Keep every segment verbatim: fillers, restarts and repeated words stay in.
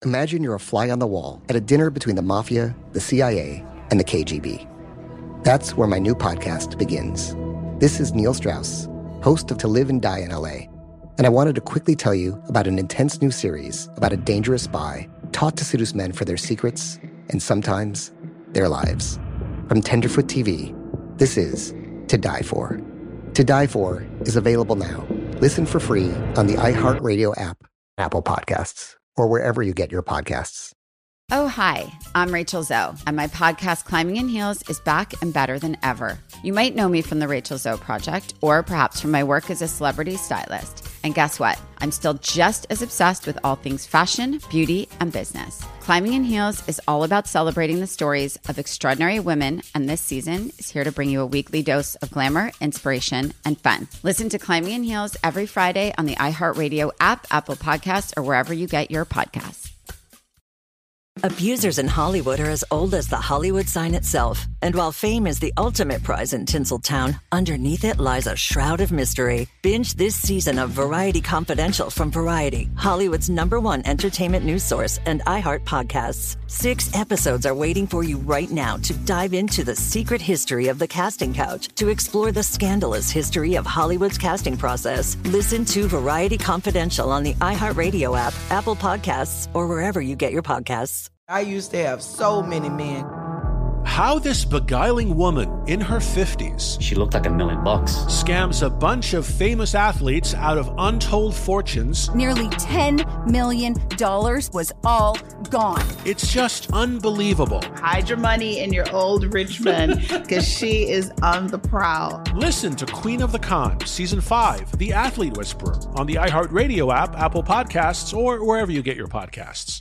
Imagine you're a fly on the wall at a dinner between the mafia, the C I A, and the K G B. That's where my new podcast begins. This is Neil Strauss, host of To Live and Die in L A, and I wanted to quickly tell you about an intense new series about a dangerous spy taught to seduce men for their secrets and sometimes their lives. From Tenderfoot T V, this is To Die For. To Die For is available now. Listen for free on the iHeartRadio app, Apple Podcasts, or wherever you get your podcasts. Oh, hi, I'm Rachel Zoe, and my podcast, Climbing in Heels, is back and better than ever. You might know me from the Rachel Zoe Project, or perhaps from my work as a celebrity stylist. And guess what? I'm still just as obsessed with all things fashion, beauty, and business. Climbing in Heels is all about celebrating the stories of extraordinary women, and this season is here to bring you a weekly dose of glamour, inspiration, and fun. Listen to Climbing in Heels every Friday on the iHeartRadio app, Apple Podcasts, or wherever you get your podcasts. Abusers in Hollywood are as old as the Hollywood sign itself. And while fame is the ultimate prize in Tinseltown, underneath it lies a shroud of mystery. Binge this season of Variety Confidential from Variety, Hollywood's number one entertainment news source, and iHeart Podcasts. Six episodes are waiting for you right now to dive into the secret history of the casting couch, to explore the scandalous history of Hollywood's casting process. Listen to Variety Confidential on the iHeartRadio app, Apple Podcasts, or wherever you get your podcasts. I used to have so many men. How this beguiling woman in her fifties, she looked like a million bucks, scams a bunch of famous athletes out of untold fortunes. Nearly ten million dollars was all gone. It's just unbelievable. Hide your money in your old rich man, because she is on the prowl. Listen to Queen of the Con, Season five, The Athlete Whisperer, on the iHeartRadio app, Apple Podcasts, or wherever you get your podcasts.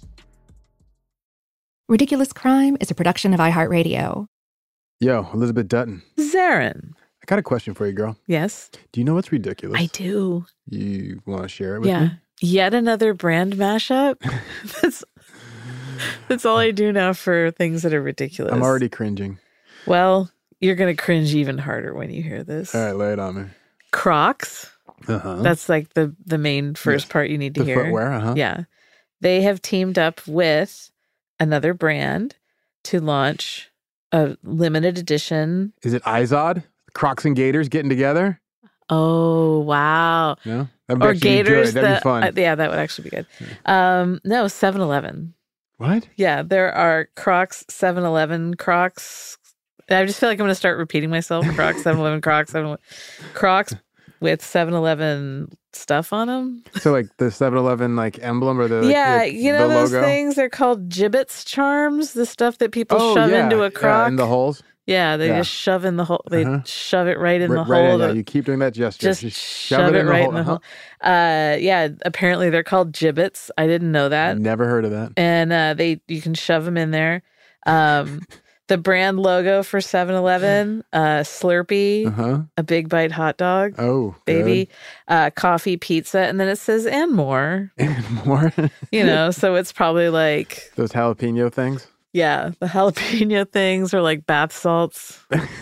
Ridiculous Crime is a production of iHeartRadio. Yo, Elizabeth Dutton. Zarin. I got a question for you, girl. Yes? Do you know what's ridiculous? I do. You want to share it with yeah. me? Yet another brand mashup? that's, that's all I do now for things that are ridiculous. I'm already cringing. Well, you're going to cringe even harder when you hear this. All right, lay it on me. Crocs. Uh-huh. That's like the, the main first yes. part you need to the hear. Footwear, uh-huh. Yeah. They have teamed up with another brand to launch a limited edition. Is it Izod? Crocs and Gators getting together? Oh, wow. No? That'd be or Gators. That'd the, be fun. Uh, yeah, that would actually be good. Um, no, seven eleven. What? Yeah, there are Crocs, seven eleven Crocs. I just feel like I'm going to start repeating myself. Crocs, seven eleven Crocs, seven eleven Crocs with seven eleven stuff on them. So like the seven eleven like emblem or the yeah, like, you know the those logo? Things? They're called gibbets charms. The stuff that people oh, shove yeah. into a Croc. Yeah, in the holes. Yeah, they yeah. just shove in the hole. They uh-huh. shove it right in R- the right hole. In, yeah, you keep doing that gesture. Just, just shove, shove it, it in right the hole. in the Uh-huh. hole. Uh, yeah, apparently they're called gibbets. I didn't know that. Never heard of that. And uh, they you can shove them in there. Um, the brand logo for seven eleven, uh, Slurpee, uh-huh. a Big Bite hot dog, oh, baby, uh, coffee, pizza, and then it says and more. And more. You know, so it's probably like those jalapeno things. Yeah, the jalapeno things are like bath salts.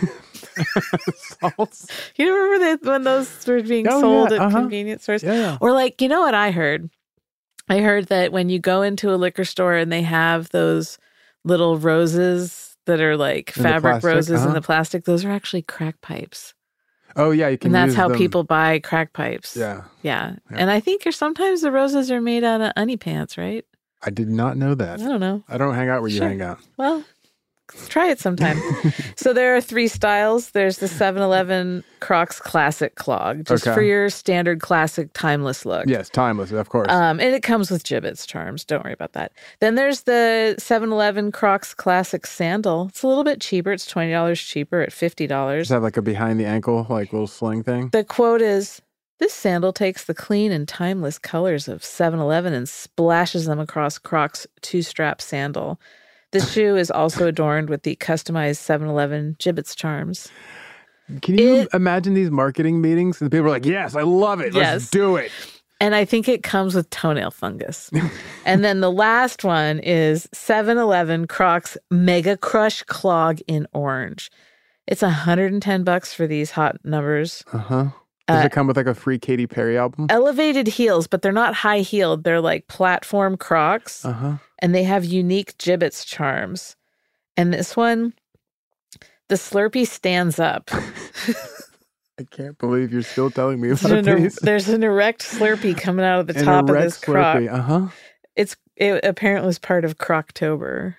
Salts. You remember they, when those were being oh, sold yeah, at uh-huh. convenience stores? Yeah, yeah. Or like, you know what I heard? I heard that when you go into a liquor store and they have those little roses that are like in fabric roses uh-huh. in the plastic, those are actually crack pipes. Oh, yeah, you can And that's use how them. people buy crack pipes. Yeah. yeah. Yeah. And I think sometimes the roses are made out of uni pants, right? I did not know that. I don't know. I don't hang out where Sure. you hang out. Well, try it sometime. So there are three styles. There's the seven eleven Crocs Classic Clog, just Okay. for your standard classic timeless look. Yes, timeless, of course. Um, and it comes with gibbets charms. Don't worry about that. Then there's the seven eleven Crocs Classic Sandal. It's a little bit cheaper. It's twenty dollars cheaper at fifty dollars. Just have like a behind the ankle, like little sling thing. The quote is, "This sandal takes the clean and timeless colors of seven eleven and splashes them across Crocs two-strap sandal. This shoe is also adorned with the customized seven eleven gibbets charms." Can you It- imagine these marketing meetings? And people are like, yes, I love it. Yes. Let's do it. And I think it comes with toenail fungus. And then the last one is seven eleven Crocs Mega Crush Clog in orange. It's one hundred ten bucks for these hot numbers. Uh-huh. Does Uh, it come with like a free Katy Perry album? elevated heels, but they're not high heeled. They're like platform Crocs, Uh-huh. and they have unique gibbets charms. And this one, the Slurpee stands up. I can't believe you're still telling me There's about an, er- these. there's an erect Slurpee coming out of the An top of erect this Croc. Slurpee, uh-huh. It's it apparently was part of Croctober.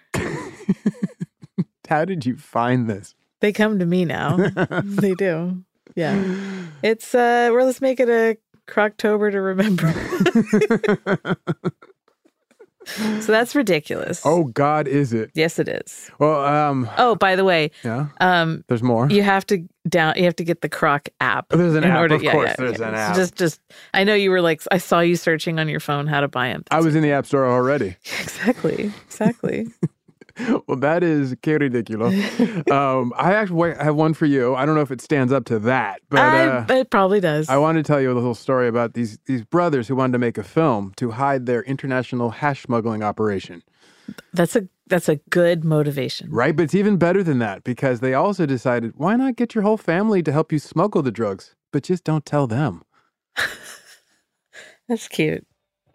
How did you find this? They come to me now. They do. Yeah. It's uh well, let's make it a Croctober to remember. So that's ridiculous. Oh God, is it? Yes, it is. Well, um Oh, by the way, yeah. um There's more. you have to down you have to get the Croc app. Oh, there's an in app, order- of yeah, course yeah, there's yeah. an So app. Just just I know you were like I saw you searching on your phone how to buy them. I was in the App Store already. Exactly. Exactly. Well, that is que ridiculous. um, I actually wait, I have one for you. I don't know if it stands up to that, but uh, I, it probably does. I want to tell you a little story about these these brothers who wanted to make a film to hide their international hash smuggling operation. That's a that's a good motivation. Right, but it's even better than that because they also decided, why not get your whole family to help you smuggle the drugs, but just don't tell them. That's cute.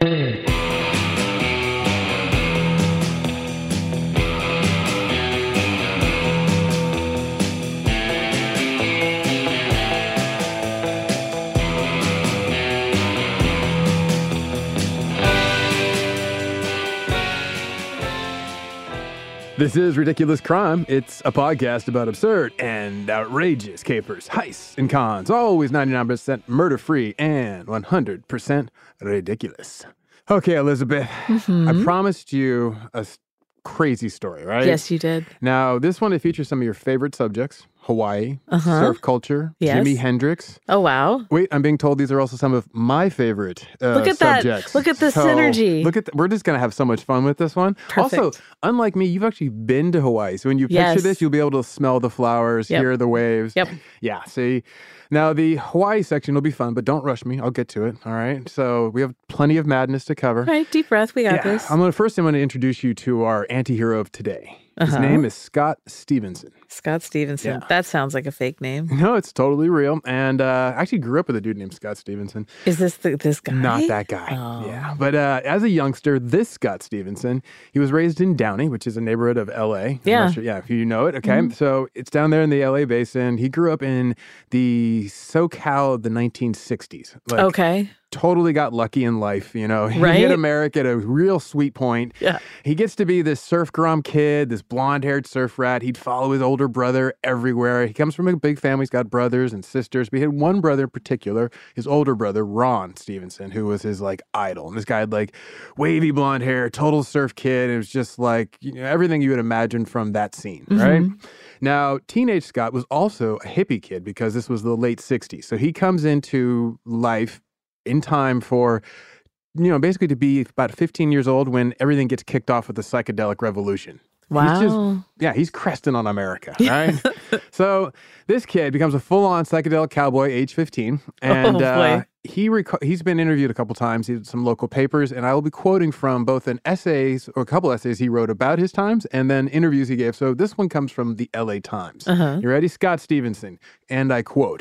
This is Ridiculous Crime. It's a podcast about absurd and outrageous capers, heists, and cons. Always ninety-nine percent murder-free and one hundred percent ridiculous. Okay, Elizabeth, Mm-hmm. I promised you a s- crazy story, right? Yes, you did. Now, this one, it features some of your favorite subjects. Hawaii, Uh-huh. surf culture, Yes. Jimi Hendrix. Oh, wow. Wait, I'm being told these are also some of my favorite uh, Look at that. subjects. Look at the So, synergy. Look at th- we're just gonna have so much fun with this one. Perfect. Also, unlike me, you've actually been to Hawaii, so when you picture Yes. this, you'll be able to smell the flowers, Yep. hear the waves. Yep. Yeah. See, now the Hawaii section will be fun, but don't rush me. I'll get to it. All right. So we have plenty of madness to cover. All right, deep breath. We got Yeah. this. I'm gonna first. I'm gonna introduce you to our anti-hero of today. His Uh-huh. name is Scott Stevenson. Scott Stevenson. Yeah. That sounds like a fake name. No, it's totally real. And uh, I actually grew up with a dude named Scott Stevenson. Is this the, this guy? Not that guy. Oh. Yeah. But uh, as a youngster, this Scott Stevenson, he was raised in Downey, which is a neighborhood of L A. I'm Yeah. not sure- yeah, if you know it. Okay. Mhm. So it's down there in the L A basin. He grew up in the SoCal of the nineteen sixties. Like, Okay. totally got lucky in life, you know. He Right? hit America at a real sweet point. Yeah. He gets to be this surf grom kid, this blonde-haired surf rat. He'd follow his older brother everywhere. He comes from a big family. He's got brothers and sisters. But he had one brother in particular, his older brother, Ron Stevenson, who was his, like, idol. And this guy had, like, wavy blonde hair, total surf kid. It was just, like, you know, everything you would imagine from that scene, right? Now, teenage Scott was also a hippie kid because this was the late sixties. So he comes into life in time for, you know, basically to be about fifteen years old when everything gets kicked off with the psychedelic revolution. Wow. He's just, yeah, he's cresting on America, right? So this kid becomes a full-on psychedelic cowboy, age fifteen, and Oh, boy. uh, he reco- he's been interviewed a couple times. He did some local papers, and I will be quoting from both an essays or a couple essays he wrote about his times, and then interviews he gave. So this one comes from the L A Times. Uh-huh. You ready? Scott Stevenson, and I quote.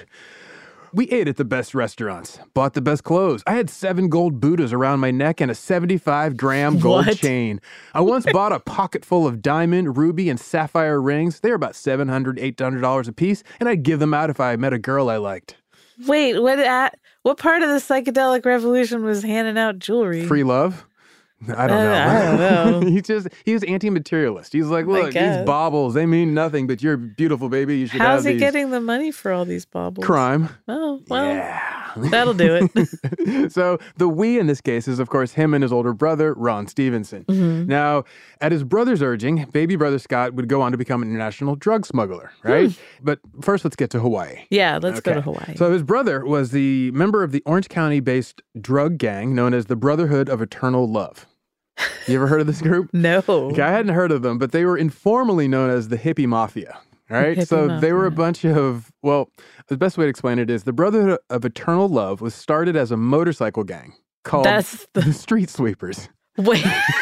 We ate at the best restaurants, bought the best clothes. I had seven gold Buddhas around my neck and a seventy-five gram gold What? chain. I once bought a pocket full of diamond, ruby, and sapphire rings. They were about seven hundred dollars, eight hundred dollars a piece, and I'd give them out if I met a girl I liked. Wait, what at what part of the psychedelic revolution was handing out jewelry? Free love? I don't Uh, know. I don't know. he's just, he was anti-materialist. He's like, look, these guess. baubles, they mean nothing, but you're beautiful, baby. You should How's have he these. getting the money for all these baubles? Crime. Oh, well, Yeah. that'll do it. So the we in this case is, of course, him and his older brother, Ron Stevenson. Mhm. Now, at his brother's urging, baby brother Scott would go on to become an international drug smuggler, right? But first, let's get to Hawaii. Yeah, let's go Okay. to Hawaii. So his brother was the member of the Orange County-based drug gang known as the Brotherhood of Eternal Love. You ever heard of this group? No. Okay, I hadn't heard of them, but they were informally known as the Hippie Mafia. All right, Hippie so they were a Mafia. bunch of, well, the best way to explain it is the Brotherhood of Eternal Love was started as a motorcycle gang called That's the Street Sweepers. Wait,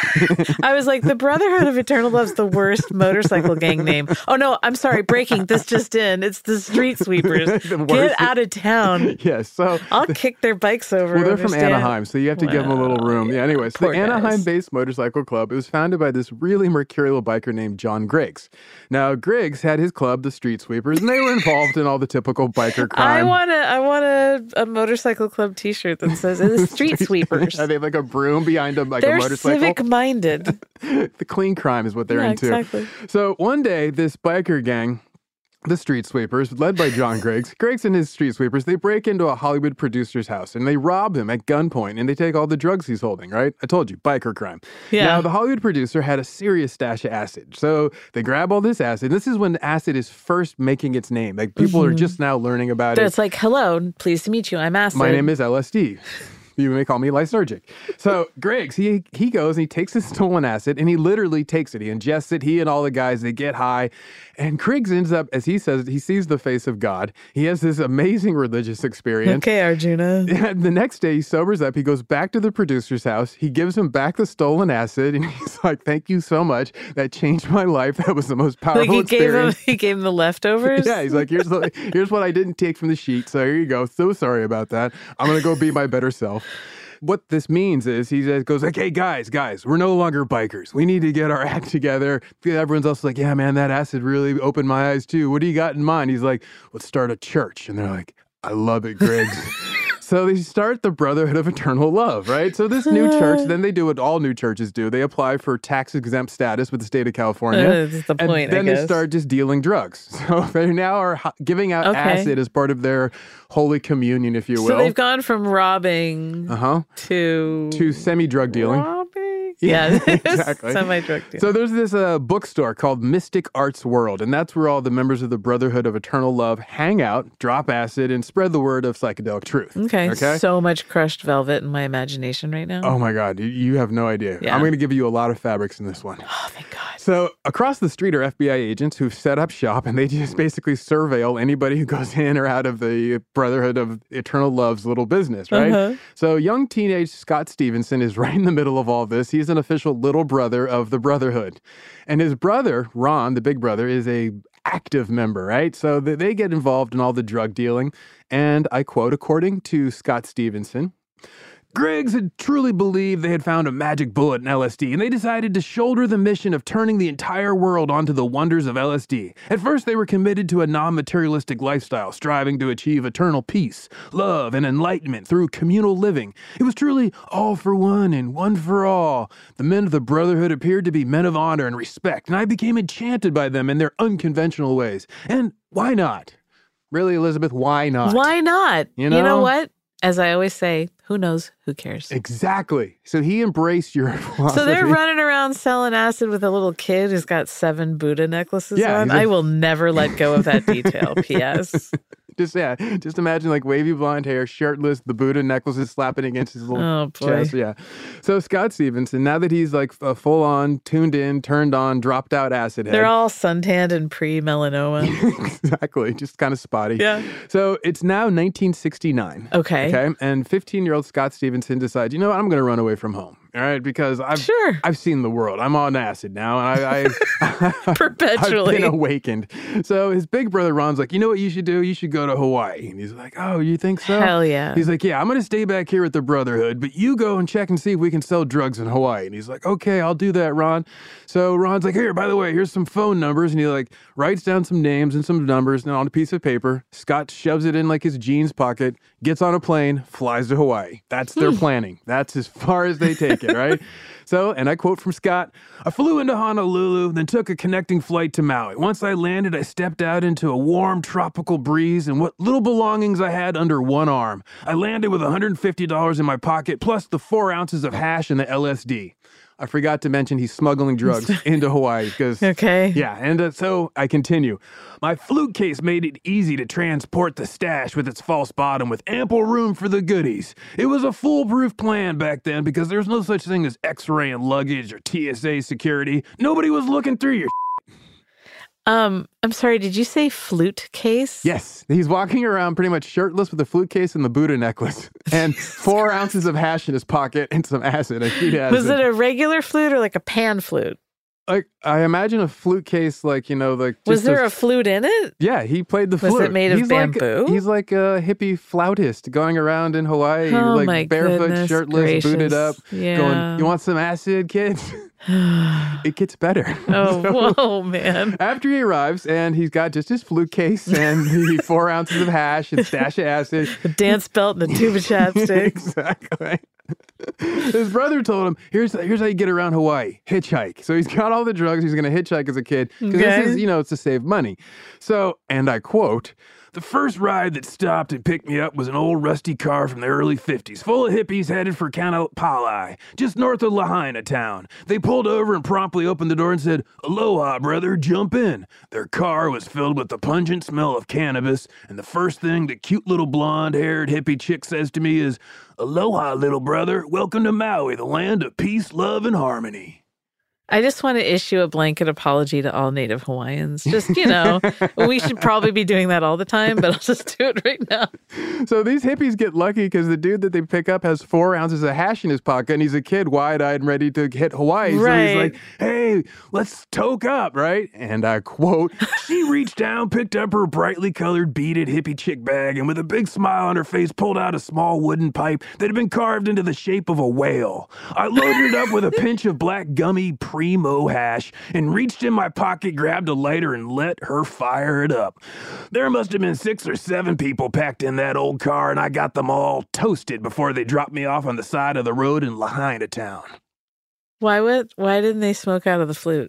I was like, the Brotherhood of Eternal Love's the worst motorcycle gang name. Oh, no, I'm sorry. Breaking this just in. It's the Street Sweepers. the Get out of town. Yes. So I'll kick their bikes over. Well, they're understand? from Anaheim, so you have to wow. give them a little room. Yeah, anyways, the Poor Anaheim-based motorcycle club, it was founded by this really mercurial biker named John Griggs. Now, Griggs had his club, the Street Sweepers, and they were involved in all the typical biker crime. I want a, I want a, a motorcycle club T-shirt that says the Street Sweepers. Yeah, they have like a broom behind them, like they're a motorcycle. They're civic-minded. The clean crime is what they're yeah, into. Exactly. So one day, this biker gang, the Street Sweepers, led by John Griggs, Griggs and his Street Sweepers, they break into a Hollywood producer's house and they rob him at gunpoint and they take all the drugs he's holding, right? I told you, biker crime. Yeah. Now, the Hollywood producer had a serious stash of acid. So they grab all this acid. This is when acid is first making its name. Like, people mm-hmm. are just now learning about so it. It's like, hello, pleased to meet you. I'm acid. My name is L S D. You may call me lysergic. So Griggs, he he goes and he takes his stolen acid and he literally takes it. He ingests it. He and all the guys, they get high. And Griggs ends up, as he says, he sees the face of God. He has this amazing religious experience. Okay, Arjuna. And the next day he sobers up. He goes back to the producer's house. He gives him back the stolen acid. And he's like, thank you so much. That changed my life. That was the most powerful like he experience. Gave him, he gave him the leftovers? Yeah, he's like, here's, the, here's what I didn't take from the sheet. So here you go. So sorry about that. I'm going to go be my better self. What this means is he goes like, hey, guys, guys, we're no longer bikers. We need to get our act together. Everyone's else like, yeah, man, that acid really opened my eyes too. What do you got in mind? He's like, let's start a church. And they're like, I love it, Griggs. So they start the Brotherhood of Eternal Love, right? So this new church, then they do what all new churches do. They apply for tax-exempt status with the state of California. Uh, that's the point, and then I guess. they start just dealing drugs. So they now are giving out okay. acid as part of their Holy Communion, if you will. So they've gone from robbing uh-huh. to... To semi-drug dealing. Robbing? Yeah, yeah exactly. Semi-drug dealing. So there's this uh, bookstore called Mystic Arts World, and that's where all the members of the Brotherhood of Eternal Love hang out, drop acid, and spread the word of psychedelic truth. Okay. Okay. So much crushed velvet in my imagination right now. Oh my God, you have no idea. Yeah. I'm going to give you a lot of fabrics in this one. Oh, thank God. So across the street are F B I agents who've set up shop, and they just basically surveil anybody who goes in or out of the Brotherhood of Eternal Love's little business, right? Uh-huh. So young teenage Scott Stevenson is right in the middle of all this. He's an official little brother of the Brotherhood. And his brother, Ron, the big brother, is a active member, right? So they get involved in all the drug dealing. And I quote, according to Scott Stevenson, Griggs had truly believed they had found a magic bullet in L S D, and they decided to shoulder the mission of turning the entire world onto the wonders of L S D. At first, they were committed to a non-materialistic lifestyle, striving to achieve eternal peace, love, and enlightenment through communal living. It was truly all for one and one for all. The men of the Brotherhood appeared to be men of honor and respect, and I became enchanted by them and their unconventional ways. And why not? Really, Elizabeth, why not? Why not? You know, you know what? As I always say, who knows? Who cares? Exactly. So he embraced your philosophy. So they're running around selling acid with a little kid who's got seven Buddha necklaces yeah, on. a... I will never let go of that detail. P S Just, yeah, just imagine like wavy blonde hair, shirtless, the Buddha necklaces slapping against his little oh, boy. chest. Yeah. So Scott Stevenson, now that he's like a full on, tuned in, turned on, dropped out acid head. They're all suntanned and pre-melanoma. Exactly. Just kind of spotty. Yeah. So it's now nineteen sixty-nine. Okay. Okay. And fifteen-year-old Scott Stevenson decides, you know what, I'm going to run away from home. All right, because I've sure. I've seen the world. I'm on acid now, and I, I perpetually I've been awakened. So his big brother Ron's like, you know what you should do? You should go to Hawaii. And he's like, oh, you think so? Hell yeah. He's like, yeah, I'm going to stay back here at the Brotherhood, but you go and check and see if we can sell drugs in Hawaii. And he's like, okay, I'll do that, Ron. So Ron's like, here, by the way, here's some phone numbers, and he like writes down some names and some numbers and on a piece of paper. Scott shoves it in like his jeans pocket, gets on a plane, flies to Hawaii. That's their planning. That's as far as they take it, right? So, and I quote from Scott, I flew into Honolulu, then took a connecting flight to Maui. Once I landed, I stepped out into a warm tropical breeze and what little belongings I had under one arm. I landed with one hundred fifty dollars in my pocket, plus the four ounces of hash and the L S D. I forgot to mention he's smuggling drugs into Hawaii because, okay. yeah, and uh, so I continue. My flute case made it easy to transport the stash with its false bottom with ample room for the goodies. It was a foolproof plan back then because there was no such thing as X-ray and luggage or T S A security. Nobody was looking through your Um, I'm sorry, did you say flute case? Yes. He's walking around pretty much shirtless with a flute case and the Buddha necklace and four ounces of hash in his pocket and some acid. And she has Was it a regular flute or like a pan flute? Like, I imagine a flute case, like, you know, like. Was there a, a flute in it? Yeah, he played the flute. Was it made of he's bamboo? Like, he's like a hippie flautist going around in Hawaii, oh like my barefoot, goodness shirtless, gracious. booted up, yeah. going, "You want some acid, kids?" It gets better. Oh, so, whoa, man. After he arrives, and he's got just his flute case and the four ounces of hash and stash of acid. A dance belt and a tube of chapstick. Exactly. His brother told him, here's here's how you get around Hawaii. Hitchhike. So he's got all the drugs. He's going to hitchhike as a kid. Because okay. this is, you know, it's to save money. So, and I quote, "The first ride that stopped and picked me up was an old rusty car from the early fifties, full of hippies headed for Kanapalai, just north of Lahaina town. They pulled over and promptly opened the door and said, 'Aloha, brother, jump in.' Their car was filled with the pungent smell of cannabis, and the first thing the cute little blonde-haired hippie chick says to me is, 'Aloha, little brother, welcome to Maui, the land of peace, love, and harmony.'" I just want to issue a blanket apology to all Native Hawaiians. Just, you know, we should probably be doing that all the time, but I'll just do it right now. So these hippies get lucky because the dude that they pick up has four ounces of hash in his pocket, and he's a kid, wide-eyed and ready to hit Hawaii. Right. So he's like, "Hey, let's toke up," right? And I quote, "She reached down, picked up her brightly colored beaded hippie chick bag, and with a big smile on her face, pulled out a small wooden pipe that had been carved into the shape of a whale. I loaded it up with a pinch of black gummy primo hash and reached in my pocket, grabbed a lighter, and let her fire it up. There must have been six or seven people packed in that old car, and I got them all toasted before they dropped me off on the side of the road in Lahaina town." Why would, why didn't they smoke out of the flute?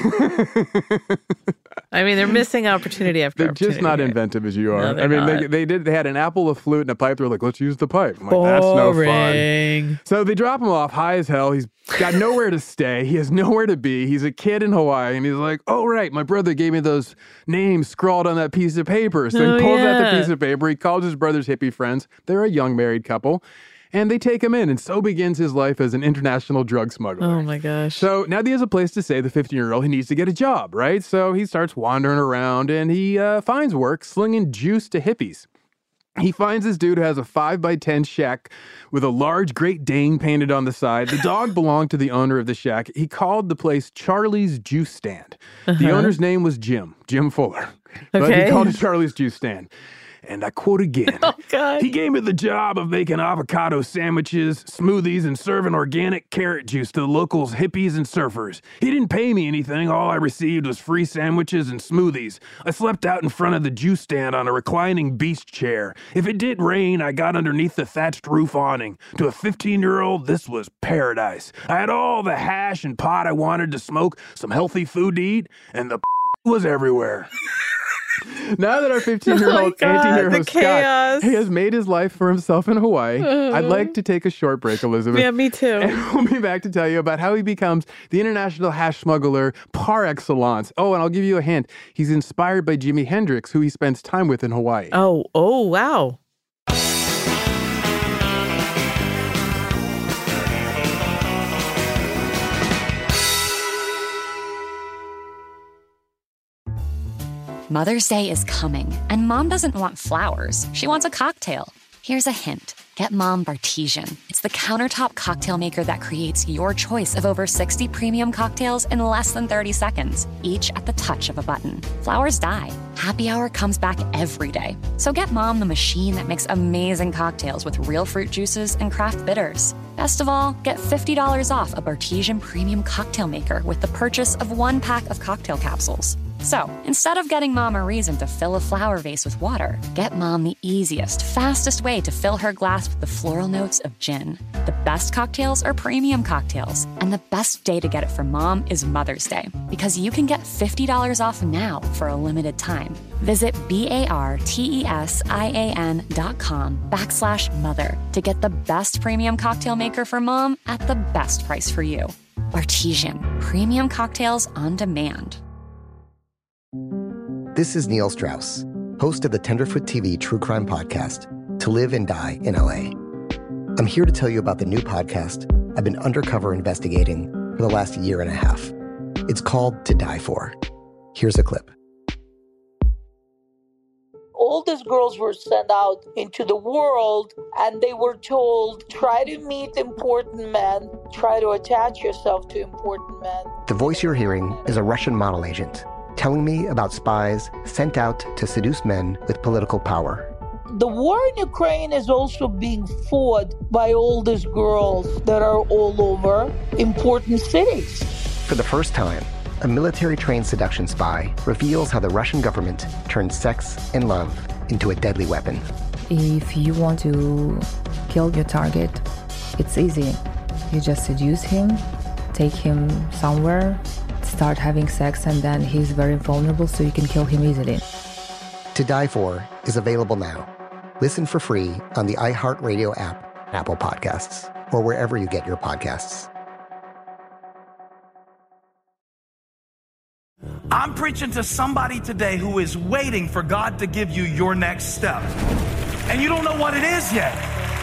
I mean, they're missing opportunity after They're opportunity. just not here. inventive as you are. No, I mean, not. they, they did. They had an apple, a flute, and a pipe. They were like, "Let's use the pipe." I'm like, that's no fun. So they drop him off high as hell. He's got nowhere to stay. He has nowhere to be. He's a kid in Hawaii, and he's like, "Oh, right, my brother gave me those names scrawled on that piece of paper." So Oh, he pulls out yeah. the piece of paper. He calls his brother's hippie friends. They're a young married couple. And they take him in, and so begins his life as an international drug smuggler. Oh, my gosh. So now that he has a place to stay, the fifteen-year-old, he needs to get a job, right? So he starts wandering around, and he uh, finds work slinging juice to hippies. He finds this dude who has a five by ten shack with a large Great Dane painted on the side. The dog belonged to the owner of the shack. He called the place Charlie's Juice Stand. Uh-huh. The owner's name was Jim, Jim Fuller. But Okay. he called it Charlie's Juice Stand. And I quote again, Oh, God. "He gave me the job of making avocado sandwiches, smoothies, and serving organic carrot juice to the locals, hippies, and surfers. He didn't pay me anything. All I received was free sandwiches and smoothies. I slept out in front of the juice stand on a reclining beach chair. If it did rain, I got underneath the thatched roof awning. To a fifteen-year-old, this was paradise. I had all the hash and pot I wanted to smoke, some healthy food to eat, and the was everywhere." Now that our fifteen-year-old Oh my God, anti-hero the Scott chaos. he has made his life for himself in Hawaii, I'd like to take a short break, Elizabeth. Yeah, me too. And we'll be back to tell you about how he becomes the international hash smuggler par excellence. Oh, and I'll give you a hint. He's inspired by Jimi Hendrix, who he spends time with in Hawaii. Oh, oh, wow. Mother's Day is coming, and Mom doesn't want flowers. She wants a cocktail. Here's a hint. Get Mom Bartesian. It's the countertop cocktail maker that creates your choice of over sixty premium cocktails in less than thirty seconds, each at the touch of a button. Flowers die. Happy Hour comes back every day. So get Mom the machine that makes amazing cocktails with real fruit juices and craft bitters. Best of all, get fifty dollars off a Bartesian premium cocktail maker with the purchase of one pack of cocktail capsules. So, instead of getting Mom a reason to fill a flower vase with water, get Mom the easiest, fastest way to fill her glass with the floral notes of gin. The best cocktails are premium cocktails, and the best day to get it for Mom is Mother's Day, because you can get fifty dollars off now for a limited time. Visit B-A-R-T-E-S-I-A-N dot com backslash mother to get the best premium cocktail maker for Mom at the best price for you. Bartesian, premium cocktails on demand. This is Neil Strauss, host of the Tenderfoot T V true crime podcast, To Live and Die in L A. I'm here to tell you about the new podcast I've been undercover investigating for the last year and a half. It's called To Die For. Here's a clip. all these girls were sent out into the world and they were told, try to meet important men, try to attach yourself to important men. The voice you're hearing is a Russian model agent telling me about spies sent out to seduce men with political power. The war in Ukraine is also being fought by all these girls that are all over important cities. For the first time, a military-trained seduction spy reveals how the Russian government turned sex and love into a deadly weapon. If you want to kill your target, it's easy. You just seduce him, take him somewhere, start having sex, and then he's very vulnerable, so you can kill him easily. To Die For is available now. Listen for free on the iHeartRadio app, Apple Podcasts, or wherever you get your podcasts. I'm preaching to somebody today who is waiting for God to give you your next step. And you don't know what it is yet.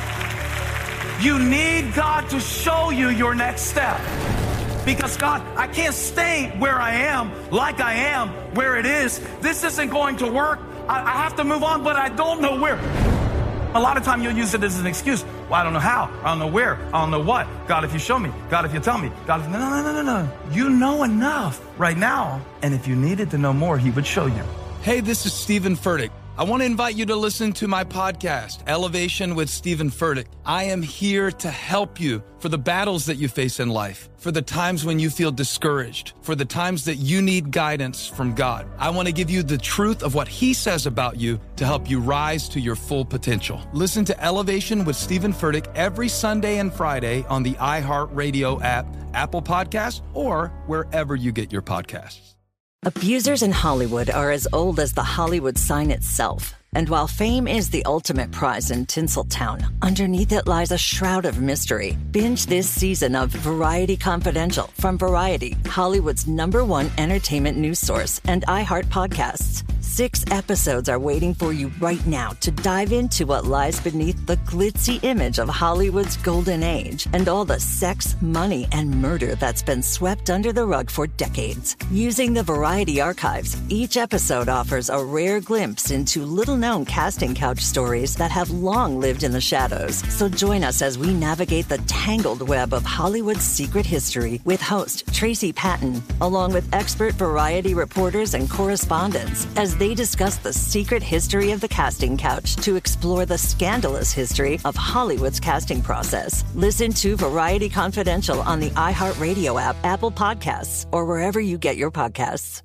You need God to show you your next step. Because God, I can't stay where I am, like I am, where it is. This isn't going to work. I, I have to move on, but I don't know where. A lot of time you'll use it as an excuse. Well, I don't know how. I don't know where. I don't know what. God, if you show me. God, if you tell me. God, if... No, no, no, no, no. You know enough right now. And if you needed to know more, he would show you. Hey, this is Stephen Furtick. I want to invite you to listen to my podcast, Elevation with Stephen Furtick. I am here to help you for the battles that you face in life, for the times when you feel discouraged, for the times that you need guidance from God. I want to give you the truth of what he says about you to help you rise to your full potential. Listen to Elevation with Stephen Furtick every Sunday and Friday on the iHeartRadio app, Apple Podcasts, or wherever you get your podcasts. Abusers in Hollywood are as old as the Hollywood sign itself. And while fame is the ultimate prize in Tinseltown, underneath it lies a shroud of mystery. Binge this season of Variety Confidential from Variety, Hollywood's number one entertainment news source, and iHeart Podcasts. Six episodes are waiting for you right now to dive into what lies beneath the glitzy image of Hollywood's golden age and all the sex, money, and murder that's been swept under the rug for decades. Using the Variety archives, each episode offers a rare glimpse into little-known casting couch stories that have long lived in the shadows. So join us as we navigate the tangled web of Hollywood's secret history with host Tracy Patton, along with expert Variety reporters and correspondents, as they discuss the secret history of the casting couch to explore the scandalous history of Hollywood's casting process. Listen to Variety Confidential on the iHeartRadio app, Apple Podcasts, or wherever you get your podcasts.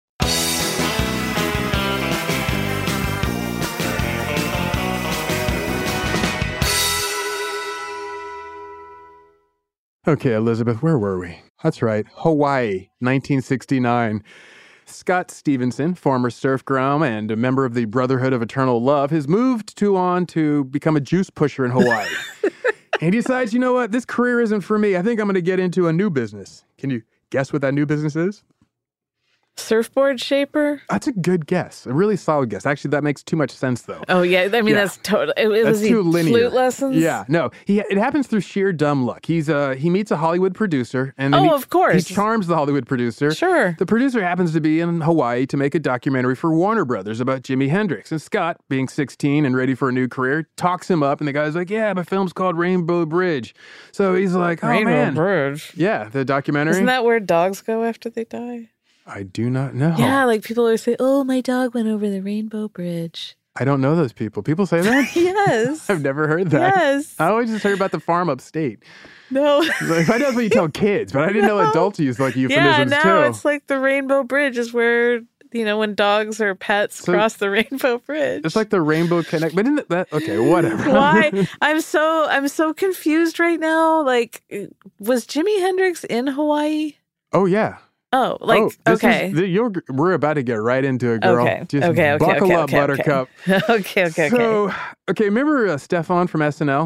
Okay, Elizabeth, where were we? That's right, Hawaii, nineteen sixty-nine. Scott Stevenson, former surf grum and a member of the Brotherhood of Eternal Love, has moved to on to become a juice pusher in Hawaii. And he decides, you know what, this career isn't for me. I think I'm going to get into a new business. Can you guess what that new business is? Surfboard shaper? That's a good guess. A really solid guess. Actually, that makes too much sense, though. Oh, yeah. I mean, yeah. that's total. It, it that's was too linear. Flute lessons? Yeah. No, he, it happens through sheer dumb luck. He's uh, He meets a Hollywood producer. and then Oh, he, of course. He charms the Hollywood producer. Sure. The producer happens to be in Hawaii to make a documentary for Warner Brothers about Jimi Hendrix. And Scott, being sixteen and ready for a new career, talks him up. And the guy's like, yeah, my film's called Rainbow Bridge. So he's like, oh, Rainbow man. Bridge? Yeah, the documentary. Isn't that where dogs go after they die? I do not know. Yeah, like people always say, oh, my dog went over the Rainbow Bridge. I don't know those people. People say that? Yes. I've never heard that. Yes. I always just heard about the farm upstate. No. Like, I know that's what you tell kids, but I didn't know adults use like euphemisms yeah, too. no, it's like the Rainbow Bridge is where, you know, when dogs or pets so, cross the Rainbow Bridge. It's like the Rainbow Connect, but isn't that, okay, whatever. Why? I'm so, I'm so confused right now. Like, was Jimi Hendrix in Hawaii? Oh, yeah. Oh, like, oh, okay. Is, you're, we're about to get right into it, girl. Okay, Just okay, okay. buckle okay, up, okay, Buttercup. Okay, okay, okay. So, okay, remember uh, Stefan from S N L?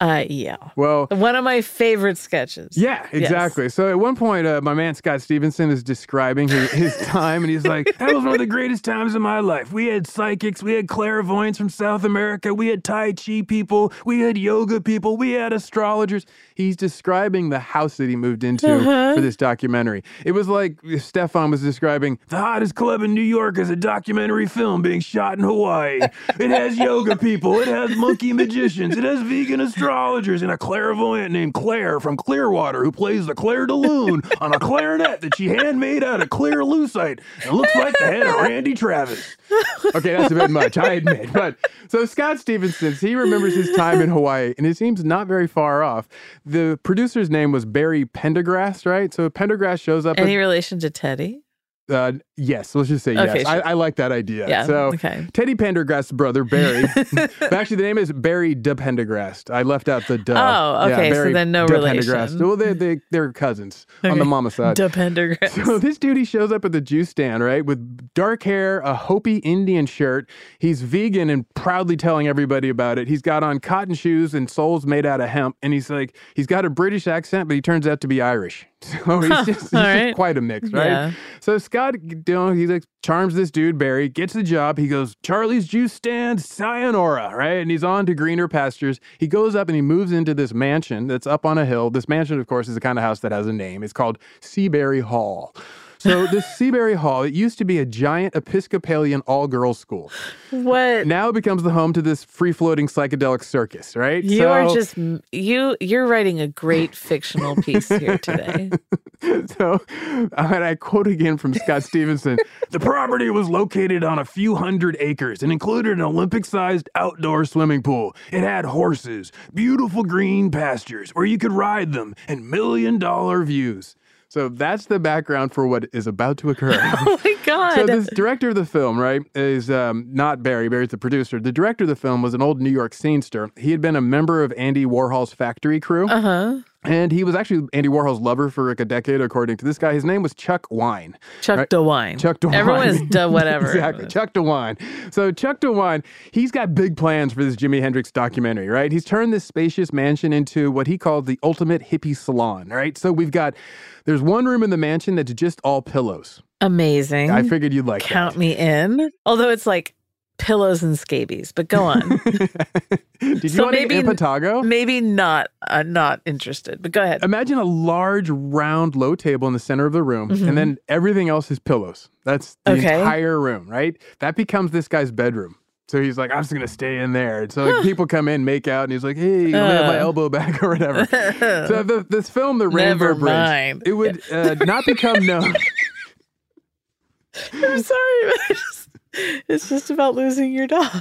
Uh, yeah. Well, one of my favorite sketches. Yeah, exactly. Yes. So at one point, uh, my man Scott Stevenson is describing his, his time, and he's like, that was one of the greatest times of my life. We had psychics, we had clairvoyants from South America, we had Tai Chi people, we had yoga people, we had astrologers. He's describing the house that he moved into uh-huh. for this documentary. It was like Stefan was describing the hottest club in New York as a documentary film being shot in Hawaii. It has yoga people, it has monkey magicians, it has vegan astrologers, and a clairvoyant named Claire from Clearwater who plays the Claire de Lune on a clarinet that she handmade out of clear lucite. It looks like the head of Randy Travis. Okay, that's a bit much, I admit. But so Scott Stevenson, he remembers his time in Hawaii, and it seems not very far off. The producer's name was Barry Pendergrast, right? So Pendergrast shows up. Any at, relation to Teddy? Uh, yes, let's just say okay, yes. sure. I, I like that idea. Yeah, so okay. Teddy Pendergrast's brother, Barry. Actually, the name is Barry de Pendergrast. I left out the de. Oh, okay. Yeah, so then no de relation. Pendergrast. Well, they, they, they're cousins okay. on the mama side. De Pendergrast. So this dude, he shows up at the juice stand, right, with dark hair, a Hopi Indian shirt. He's vegan and proudly telling everybody about it. He's got on cotton shoes and soles made out of hemp. And he's like, he's got a British accent, but he turns out to be Irish. So he's just, he's right. just quite a mix, right? Yeah. So Scott, you know, he like charms this dude, Barry, gets the job. He goes, Charlie's Juice Stand, sayonara, right? And he's on to greener pastures. He goes up and he moves into this mansion that's up on a hill. This mansion, of course, is the kind of house that has a name. It's called Seabury Hall. So this Seabury Hall, it used to be a giant Episcopalian all-girls school. What? Now it becomes the home to this free-floating psychedelic circus, right? You so, are just, you, you're writing a great fictional piece here today. So, and I quote again from Scott Stevenson, the property was located on a few hundred acres and included an Olympic-sized outdoor swimming pool. It had horses, beautiful green pastures where you could ride them, and million-dollar views. So that's the background for what is about to occur. Oh my God. So this director of the film, right, is um, not Barry. Barry's the producer. The director of the film was an old New York scenester. He had been a member of Andy Warhol's factory crew. Uh-huh. And he was actually Andy Warhol's lover for like a decade, according to this guy. His name was Chuck Wine. Chuck right? DeWine. Chuck DeWine. Everyone is de whatever. Exactly. Chuck DeWine. So Chuck DeWine, he's got big plans for this Jimi Hendrix documentary, right? He's turned this spacious mansion into what he called the ultimate hippie salon, right? So we've got, there's one room in the mansion that's just all pillows. Amazing. I figured you'd like Count that. me in. Although it's like pillows and scabies, but go on. Did you so want maybe, to get Impetigo? Maybe not, uh, not interested, but go ahead. Imagine a large, round, low table in the center of the room, mm-hmm. and then everything else is pillows. That's the okay. entire room, right? That becomes this guy's bedroom. So he's like, I'm just going to stay in there. And so like, people come in, make out, and he's like, hey, let me have my elbow back or whatever. So the, this film, The Rainbow Never Bridge, mind. it would uh, not become known. I'm sorry, but I just, it's just about losing your dog.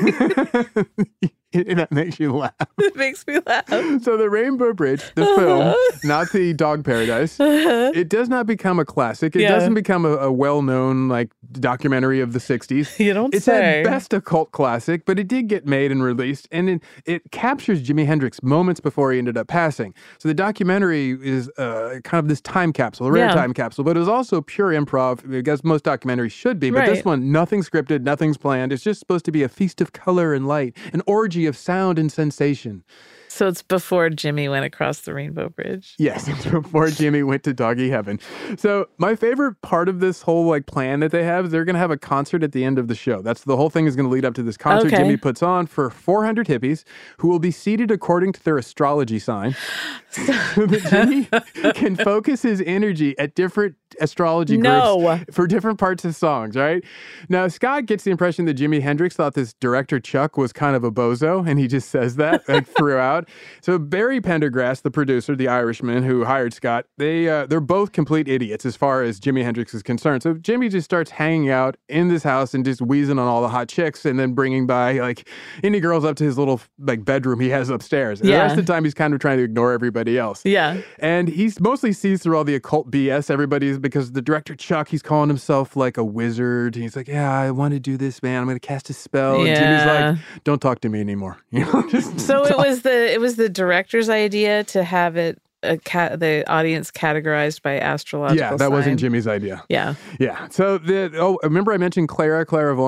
That makes you laugh. It makes me laugh. So The Rainbow Bridge, the film, not the Dog Paradise, uh-huh. it does not become a classic. It yeah. doesn't become a, a well-known like documentary of the sixties. You don't it's say. It's at best a cult classic, but it did get made and released, and it, it captures Jimi Hendrix moments before he ended up passing. So the documentary is uh, kind of this time capsule, a rare yeah. time capsule, but it was also pure improv, I guess most documentaries should be, but right. this one, nothing scripted, nothing's planned. It's just supposed to be a feast of color and light, an orgy of sound and sensation. So it's before Jimmy went across the Rainbow Bridge. Yes, it's before Jimmy went to doggy heaven. So my favorite part of this whole like plan that they have is they're going to have a concert at the end of the show. That's the whole thing is going to lead up to this concert okay. Jimmy puts on for four hundred hippies who will be seated according to their astrology sign. So that Jimmy can focus his energy at different astrology no. groups for different parts of songs, right? Now, Scott gets the impression that Jimi Hendrix thought this director Chuck was kind of a bozo, and he just says that like throughout. So Barry Pendergrast, the producer, the Irishman who hired Scott, they, uh, they're both complete idiots as far as Jimi Hendrix is concerned. So Jimmy just starts hanging out in this house and just wheezing on all the hot chicks and then bringing by like any girls up to his little like bedroom he has upstairs. And yeah. the rest of the time he's kind of trying to ignore everybody else. Yeah. And he mostly sees through all the occult B S everybody's because the director Chuck, he's calling himself like a wizard. He's like, yeah, I want to do this, man. I'm going to cast a spell. Yeah. And Jimmy's like, don't talk to me anymore. You know, just so talk. it was the it was the director's idea to have it a cat the audience categorized by astrological Yeah, that sign. wasn't Jimmy's idea. Yeah. Yeah. So the oh, remember I mentioned Clara Clairvoyant?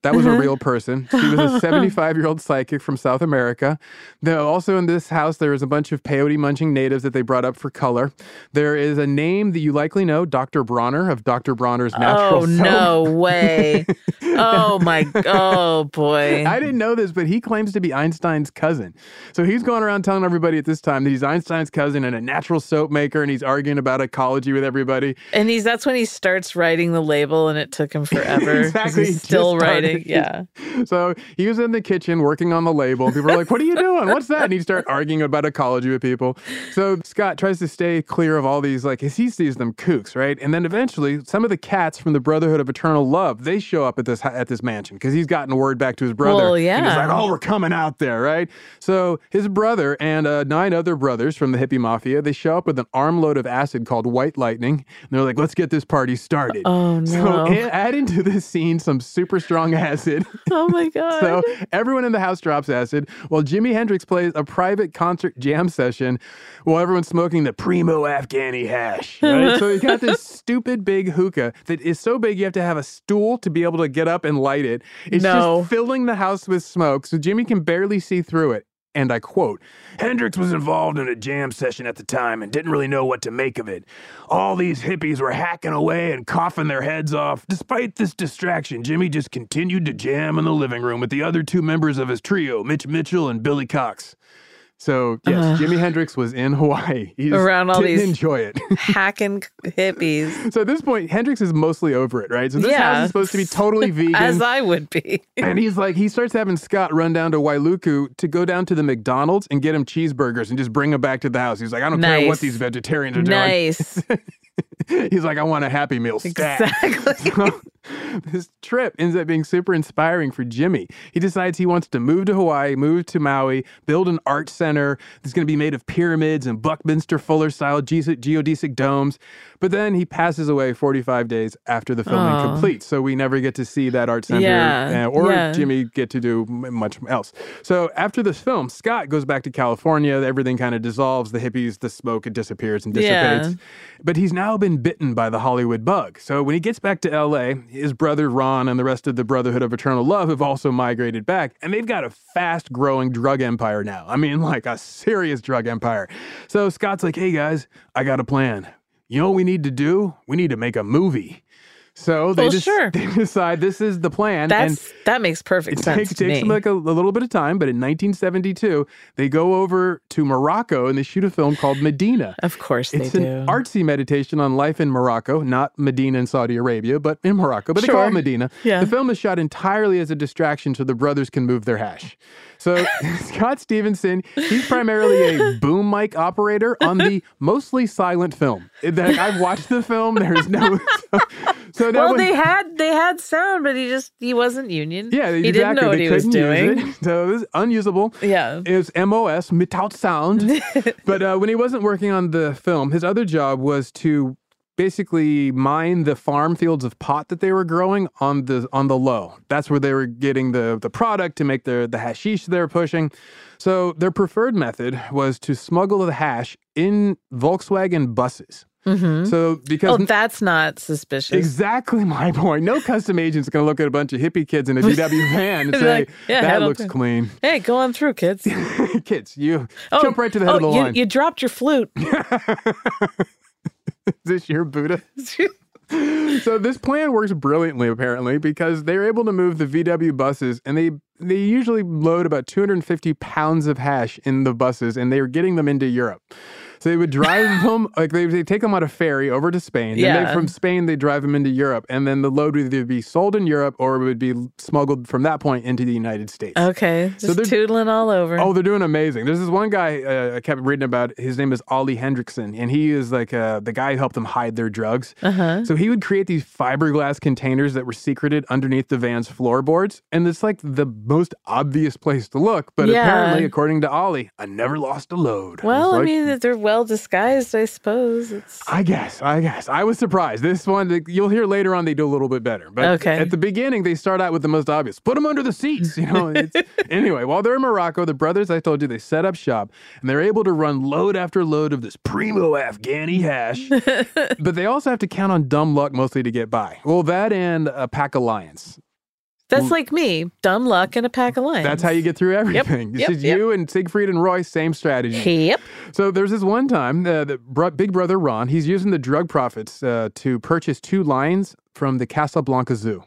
That was a real person. She was a seventy-five-year-old psychic from South America. There, also in this house, there is a bunch of peyote-munching natives that they brought up for color. There is a name that you likely know, Doctor Bronner of Doctor Bronner's Natural Oh, Soap. no way. Oh, my, oh, boy. I didn't know this, but he claims to be Einstein's cousin. So he's going around telling everybody at this time that he's Einstein's cousin and a natural soap maker, and he's arguing about ecology with everybody. And he's that's when he starts writing the label, and it took him forever. Exactly. He's still Just started. writing. Yeah. So he was in the kitchen working on the label. People were like, what are you doing? What's that? And he'd start arguing about ecology with people. So Scott tries to stay clear of all these, like, he sees them kooks, right? And then eventually, some of the cats from the Brotherhood of Eternal Love, they show up at this at this mansion because he's gotten word back to his brother. Well, yeah. And he's like, oh, we're coming out there, right? So his brother and uh, nine other brothers from the hippie mafia, they show up with an armload of acid called White Lightning. And they're like, let's get this party started. Oh, no. So add into this scene some super strong acid. Oh, my God. So everyone in the house drops acid while Jimi Hendrix plays a private concert jam session while everyone's smoking the Primo Afghani hash, right? So you got this stupid big hookah that is so big you have to have a stool to be able to get up and light it. It's No. just filling the house with smoke, so Jimmy can barely see through it. And I quote, Hendrix was involved in a jam session at the time and didn't really know what to make of it. All these hippies were hacking away and coughing their heads off. Despite this distraction, Jimmy just continued to jam in the living room with the other two members of his trio, Mitch Mitchell and Billy Cox. So, yes, Uh, Jimi Hendrix was in Hawaii. He just around all didn't these enjoy it. hacking hippies. So at this point, Hendrix is mostly over it, right? So this Yeah. house is supposed to be totally vegan. As I would be. And he's like, he starts having Scott run down to Wailuku to go down to the McDonald's and get him cheeseburgers and just bring them back to the house. He's like, I don't care what Nice. these vegetarians are doing. Nice. He's like, I want a Happy Meal stat. Exactly. So, this trip ends up being super inspiring for Jimmy. He decides he wants to move to Hawaii, move to Maui, build an art center that's going to be made of pyramids and Buckminster Fuller-style ge- geodesic domes. But then he passes away forty-five days after the filming Oh. completes, so we never get to see that art center Yeah, uh, or yeah. Jimmy get to do m- much else. So after this film, Scott goes back to California. Everything kind of dissolves. The hippies, the smoke, it disappears and dissipates. Yeah. But he's now been bitten by the Hollywood bug. So when he gets back to L A, his brother Ron and the rest of the Brotherhood of Eternal Love have also migrated back, and they've got a fast-growing drug empire now. I mean, like a serious drug empire. So Scott's like, hey guys, I got a plan. You know what we need to do? We need to make a movie. So they Well, just sure. they decide this is the plan. That's and that makes perfect it sense takes, to takes me. them like a, a little bit of time, but in nineteen seventy-two, they go over to Morocco and they shoot a film called Medina. Of course It's they do. an artsy meditation on life in Morocco, not Medina in Saudi Arabia, but in Morocco. But they call Sure. it Medina. Yeah. The film is shot entirely as a distraction so the brothers can move their hash. So Scott Stevenson, he's primarily a boom mic operator on the mostly silent film. It- like, I've watched the film. There's no... So, so that well, was- they had they had sound, but he just he wasn't union. Yeah, he exactly. didn't know what They he was couldn't use doing. it. So it was unusable. Yeah. It was M O S, without sound. But uh, when he wasn't working on the film, his other job was to basically mine the farm fields of pot that they were growing on the on the low. That's where they were getting the the product to make their the hashish they were pushing. So their preferred method was to smuggle the hash in Volkswagen buses. Mm-hmm. So because oh, that's not suspicious. Exactly my point. No custom agent's going to look at a bunch of hippie kids in a V W van and say, Like, yeah, that head on looks through. clean. Hey, go on through, kids. Kids, you Oh, jump right to the head oh, of the you, line. you dropped your flute. Is this your Buddha? So this plan works brilliantly, apparently, because they're able to move the V W buses, and they they usually load about two hundred fifty pounds of hash in the buses, and they were getting them into Europe. So they would drive them, like they would take them on a ferry over to Spain. Yeah. And then from Spain, they drive them into Europe. And then the load would either be sold in Europe or it would be smuggled from that point into the United States. Okay, So just they're- tootling all over. Oh, they're doing amazing. There's this one guy uh, I kept reading about. His name is Ollie Hendrickson, and he is like uh, the guy who helped them hide their drugs. Uh-huh. So he would create these fiberglass containers that were secreted underneath the van's floorboards, and it's like the most obvious place to look. But Yeah. apparently, according to Ollie, I never lost a load. Well, It's I like- mean, they're well disguised, I suppose. It's I guess, I guess. I was surprised. This one, like, you'll hear later on, they do a little bit better. But Okay. at the beginning, they start out with the most obvious. Put them under the seats. You know. It's, anyway, while they're in Morocco, the brothers, I told you, they set up shop, and they're able to run load after load of this Primo Afghani hash. But they also have to count on dumb luck mostly to get by. Well, that and a pack of lions. That's like me. Dumb luck and a pack of lions. That's how you get through everything. Yep, This yep, is yep. you and Siegfried and Roy, same strategy. Yep. So there's this one time, uh, the bro- big brother Ron, he's using the drug profits uh, to purchase two lions from the Casablanca Zoo.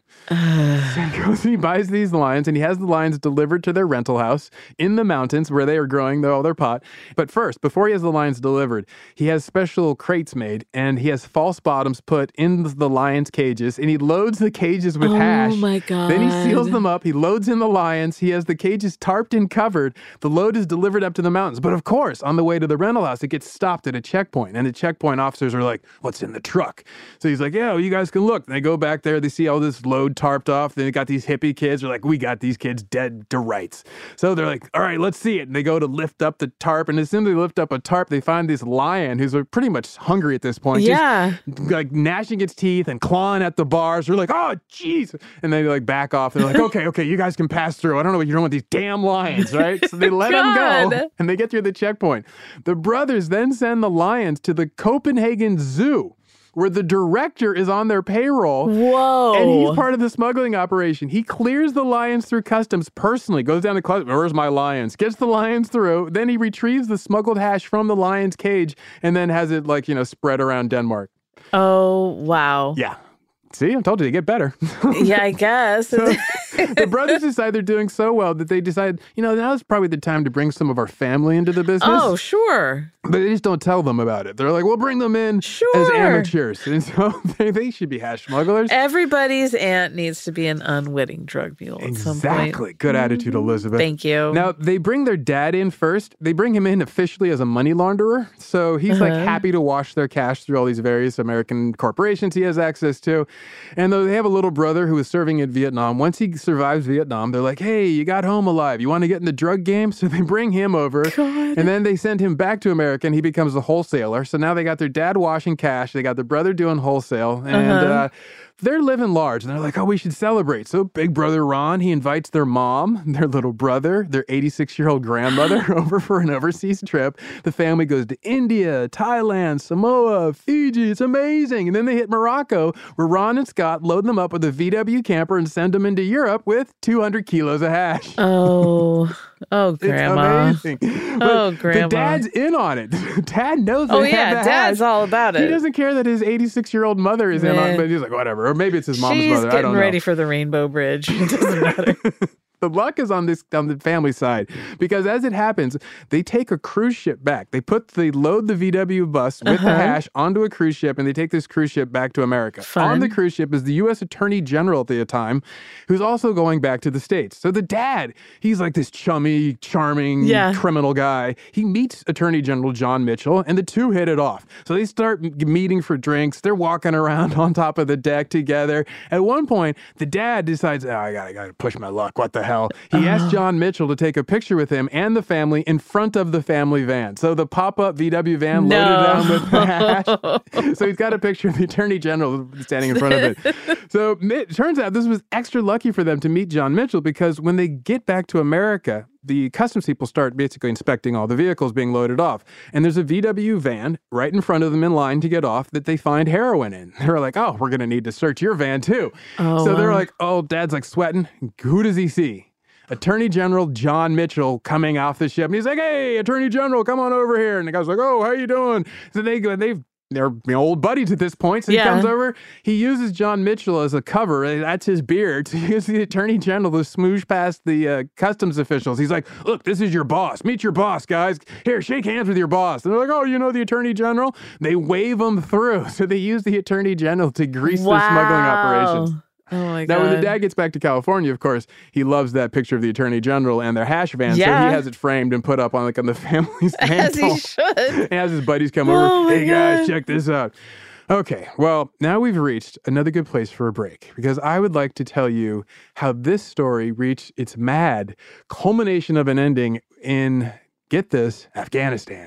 So he goes and he buys these lions, and he has the lions delivered to their rental house in the mountains where they are growing all their pot. But first, before he has the lions delivered, he has special crates made, and he has false bottoms put in the lions' cages, and he loads the cages with oh hash. Oh my God. Then he seals them up. He loads in the lions. He has the cages tarped and covered. The load is delivered up to the mountains. But of course, on the way to the rental house, it gets stopped at a checkpoint. And the checkpoint officers are like, what's in the truck? So he's like, yeah, well, you guys can look. And they go back there. They see all this load tarped off. Then they got these hippie kids. They're like, we got these kids dead to rights. So they're like, all right, let's see it. And they go to lift up the tarp. And as soon as they lift up a tarp, they find this lion who's pretty much hungry at this point. Yeah. Just, like gnashing its teeth and clawing at the bars. They're like, oh, jeez. And they like back off. They're like, okay, okay, you guys can pass through. I don't know what you're doing with these damn lions, right? So they let them go and they get through the checkpoint. The brothers then send the lions to the Copenhagen Zoo, where the director is on their payroll. Whoa. And he's part of the smuggling operation. He clears the lions through customs personally, goes down to customs, where's my lions? Gets the lions through. Then he retrieves the smuggled hash from the lion's cage and then has it like, you know, spread around Denmark. Oh, wow. Yeah. See, I told you they get better. Yeah, I guess. So, the brothers decide they're doing so well that they decide, you know, now's probably the time to bring some of our family into the business. Oh, sure. But they just don't tell them about it. They're like, we'll bring them in sure. as amateurs. And so they, they should be hash smugglers. Everybody's aunt needs to be an unwitting drug mule at exactly. some point. Exactly. Good attitude, Elizabeth. Thank you. Now, they bring their dad in first. They bring him in officially as a money launderer. So he's uh-huh. like happy to wash their cash through all these various American corporations he has access to. And though they have a little brother who is serving in Vietnam, once he survives Vietnam, they're like, hey, you got home alive. You want to get in the drug game? So they bring him over. God. And then they send him back to America, and he becomes the wholesaler. So now they got their dad washing cash. They got their brother doing wholesale. And uh-huh. uh, they're living large. And they're like, oh, we should celebrate. So big brother Ron, he invites their mom, their little brother, their eighty-six-year-old grandmother over for an overseas trip. The family goes to India, Thailand, Samoa, Fiji. It's amazing. And then they hit Morocco, where Ron and Scott load them up with a V W camper and send them into Europe with two hundred kilos of hash. Oh, oh, Grandma. It's amazing. Oh, Grandma. The dad's in on it. Dad knows they Oh, have yeah, the Dad's hash. all about it. He doesn't care that his eighty-six-year-old mother is in on it, but he's like, whatever. Or maybe it's his mom's She's mother. I don't know. getting ready for the Rainbow Bridge. It doesn't matter. The luck is on this on the family side because as it happens, they take a cruise ship back. They put they load the V W bus with uh-huh. the hash onto a cruise ship, and they take this cruise ship back to America. Fun. On the cruise ship is the U S Attorney General at the time, who's also going back to the States. So the dad, he's like this chummy, charming yeah. criminal guy. He meets Attorney General John Mitchell, and the two hit it off. So they start meeting for drinks. They're walking around on top of the deck together. At one point, the dad decides, oh, I gotta, I gotta push my luck. What the hell? He uh-huh. asks John Mitchell to take a picture with him and the family in front of the family van. So the pop-up V W van no. loaded down with the hash. So he's got a picture of the Attorney General standing in front of it. So it turns out this was extra lucky for them to meet John Mitchell because when they get back to America, the customs people start basically inspecting all the vehicles being loaded off. And there's a V W van right in front of them in line to get off that they find heroin in. They're like, oh, we're going to need to search your van too. Oh, so wow. they're like, oh, Dad's like sweating. Who does he see? Attorney General John Mitchell coming off the ship. And he's like, hey, Attorney General, come on over here. And the guy's like, oh, how you doing? So they go, they've They're you know, old buddies at this point. So he yeah. comes over. He uses John Mitchell as a cover. That's his beard. So he uses the Attorney General to smoosh past the uh, customs officials. He's like, look, this is your boss. Meet your boss, guys. Here, shake hands with your boss. And they're like, oh, you know the Attorney General? They wave him through. So they use the Attorney General to grease wow. their smuggling operations. Oh my now, God. when the dad gets back to California, of course, he loves that picture of the Attorney General and their hash van. Yeah. So he has it framed and put up on like on the family's As mantle. he should. He has his buddies come Oh over. Hey, my guys, God. check this out. Okay, well, now we've reached another good place for a break because I would like to tell you how this story reached its mad culmination of an ending in, get this, Afghanistan.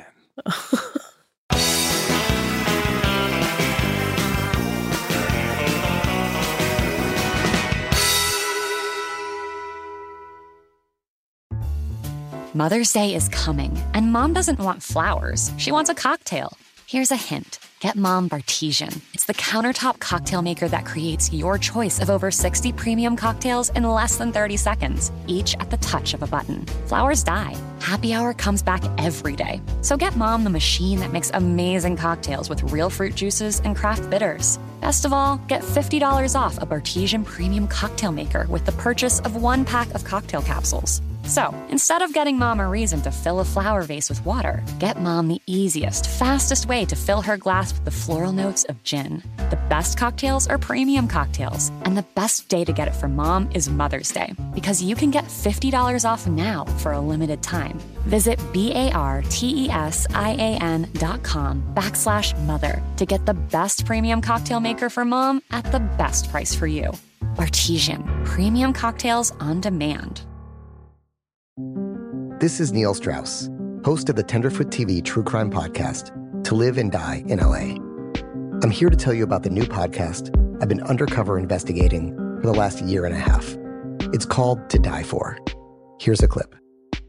Mother's Day is coming, and Mom doesn't want flowers. She wants a cocktail. Here's a hint. Get Mom Bartesian. It's the countertop cocktail maker that creates your choice of over sixty premium cocktails in less than thirty seconds, each at the touch of a button. Flowers die. Happy Hour comes back every day. So get Mom the machine that makes amazing cocktails with real fruit juices and craft bitters. Best of all, get fifty dollars off a Bartesian premium cocktail maker with the purchase of one pack of cocktail capsules. So, instead of getting Mom a reason to fill a flower vase with water, get Mom the easiest, fastest way to fill her glass with the floral notes of gin. The best cocktails are premium cocktails, and the best day to get it for Mom is Mother's Day, because you can get fifty dollars off now for a limited time. Visit B-A-R-T-E-S-I-A-N dot com backslash mother to get the best premium cocktail maker for Mom at the best price for you. Bartesian, premium cocktails on demand. This is Neil Strauss, host of the Tenderfoot T V true crime podcast, To Live and Die in L A. I'm here to tell you about the new podcast I've been undercover investigating for the last year and a half. It's called To Die For. Here's a clip.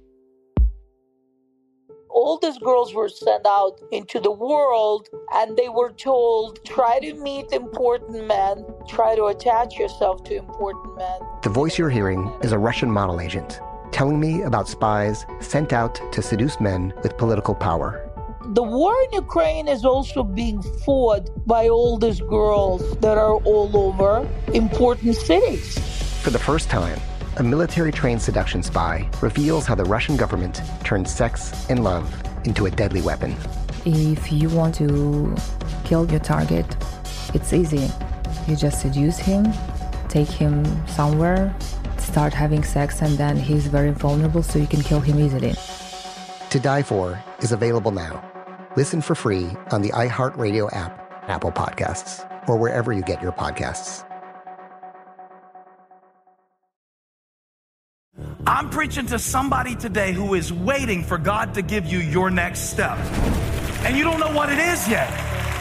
All these girls were sent out into the world and they were told, try to meet important men, try to attach yourself to important men. The voice you're hearing is a Russian model agent telling me about spies sent out to seduce men with political power. The war in Ukraine is also being fought by all these girls that are all over important cities. For the first time, a military-trained seduction spy reveals how the Russian government turned sex and love into a deadly weapon. If you want to kill your target, it's easy. You just seduce him, take him somewhere, start having sex, and then he's very vulnerable, so you can kill him easily. To Die For is available now. Listen for free on the iHeartRadio app, Apple Podcasts, or wherever you get your podcasts. I'm preaching to somebody today who is waiting for God to give you your next step. And you don't know what it is yet.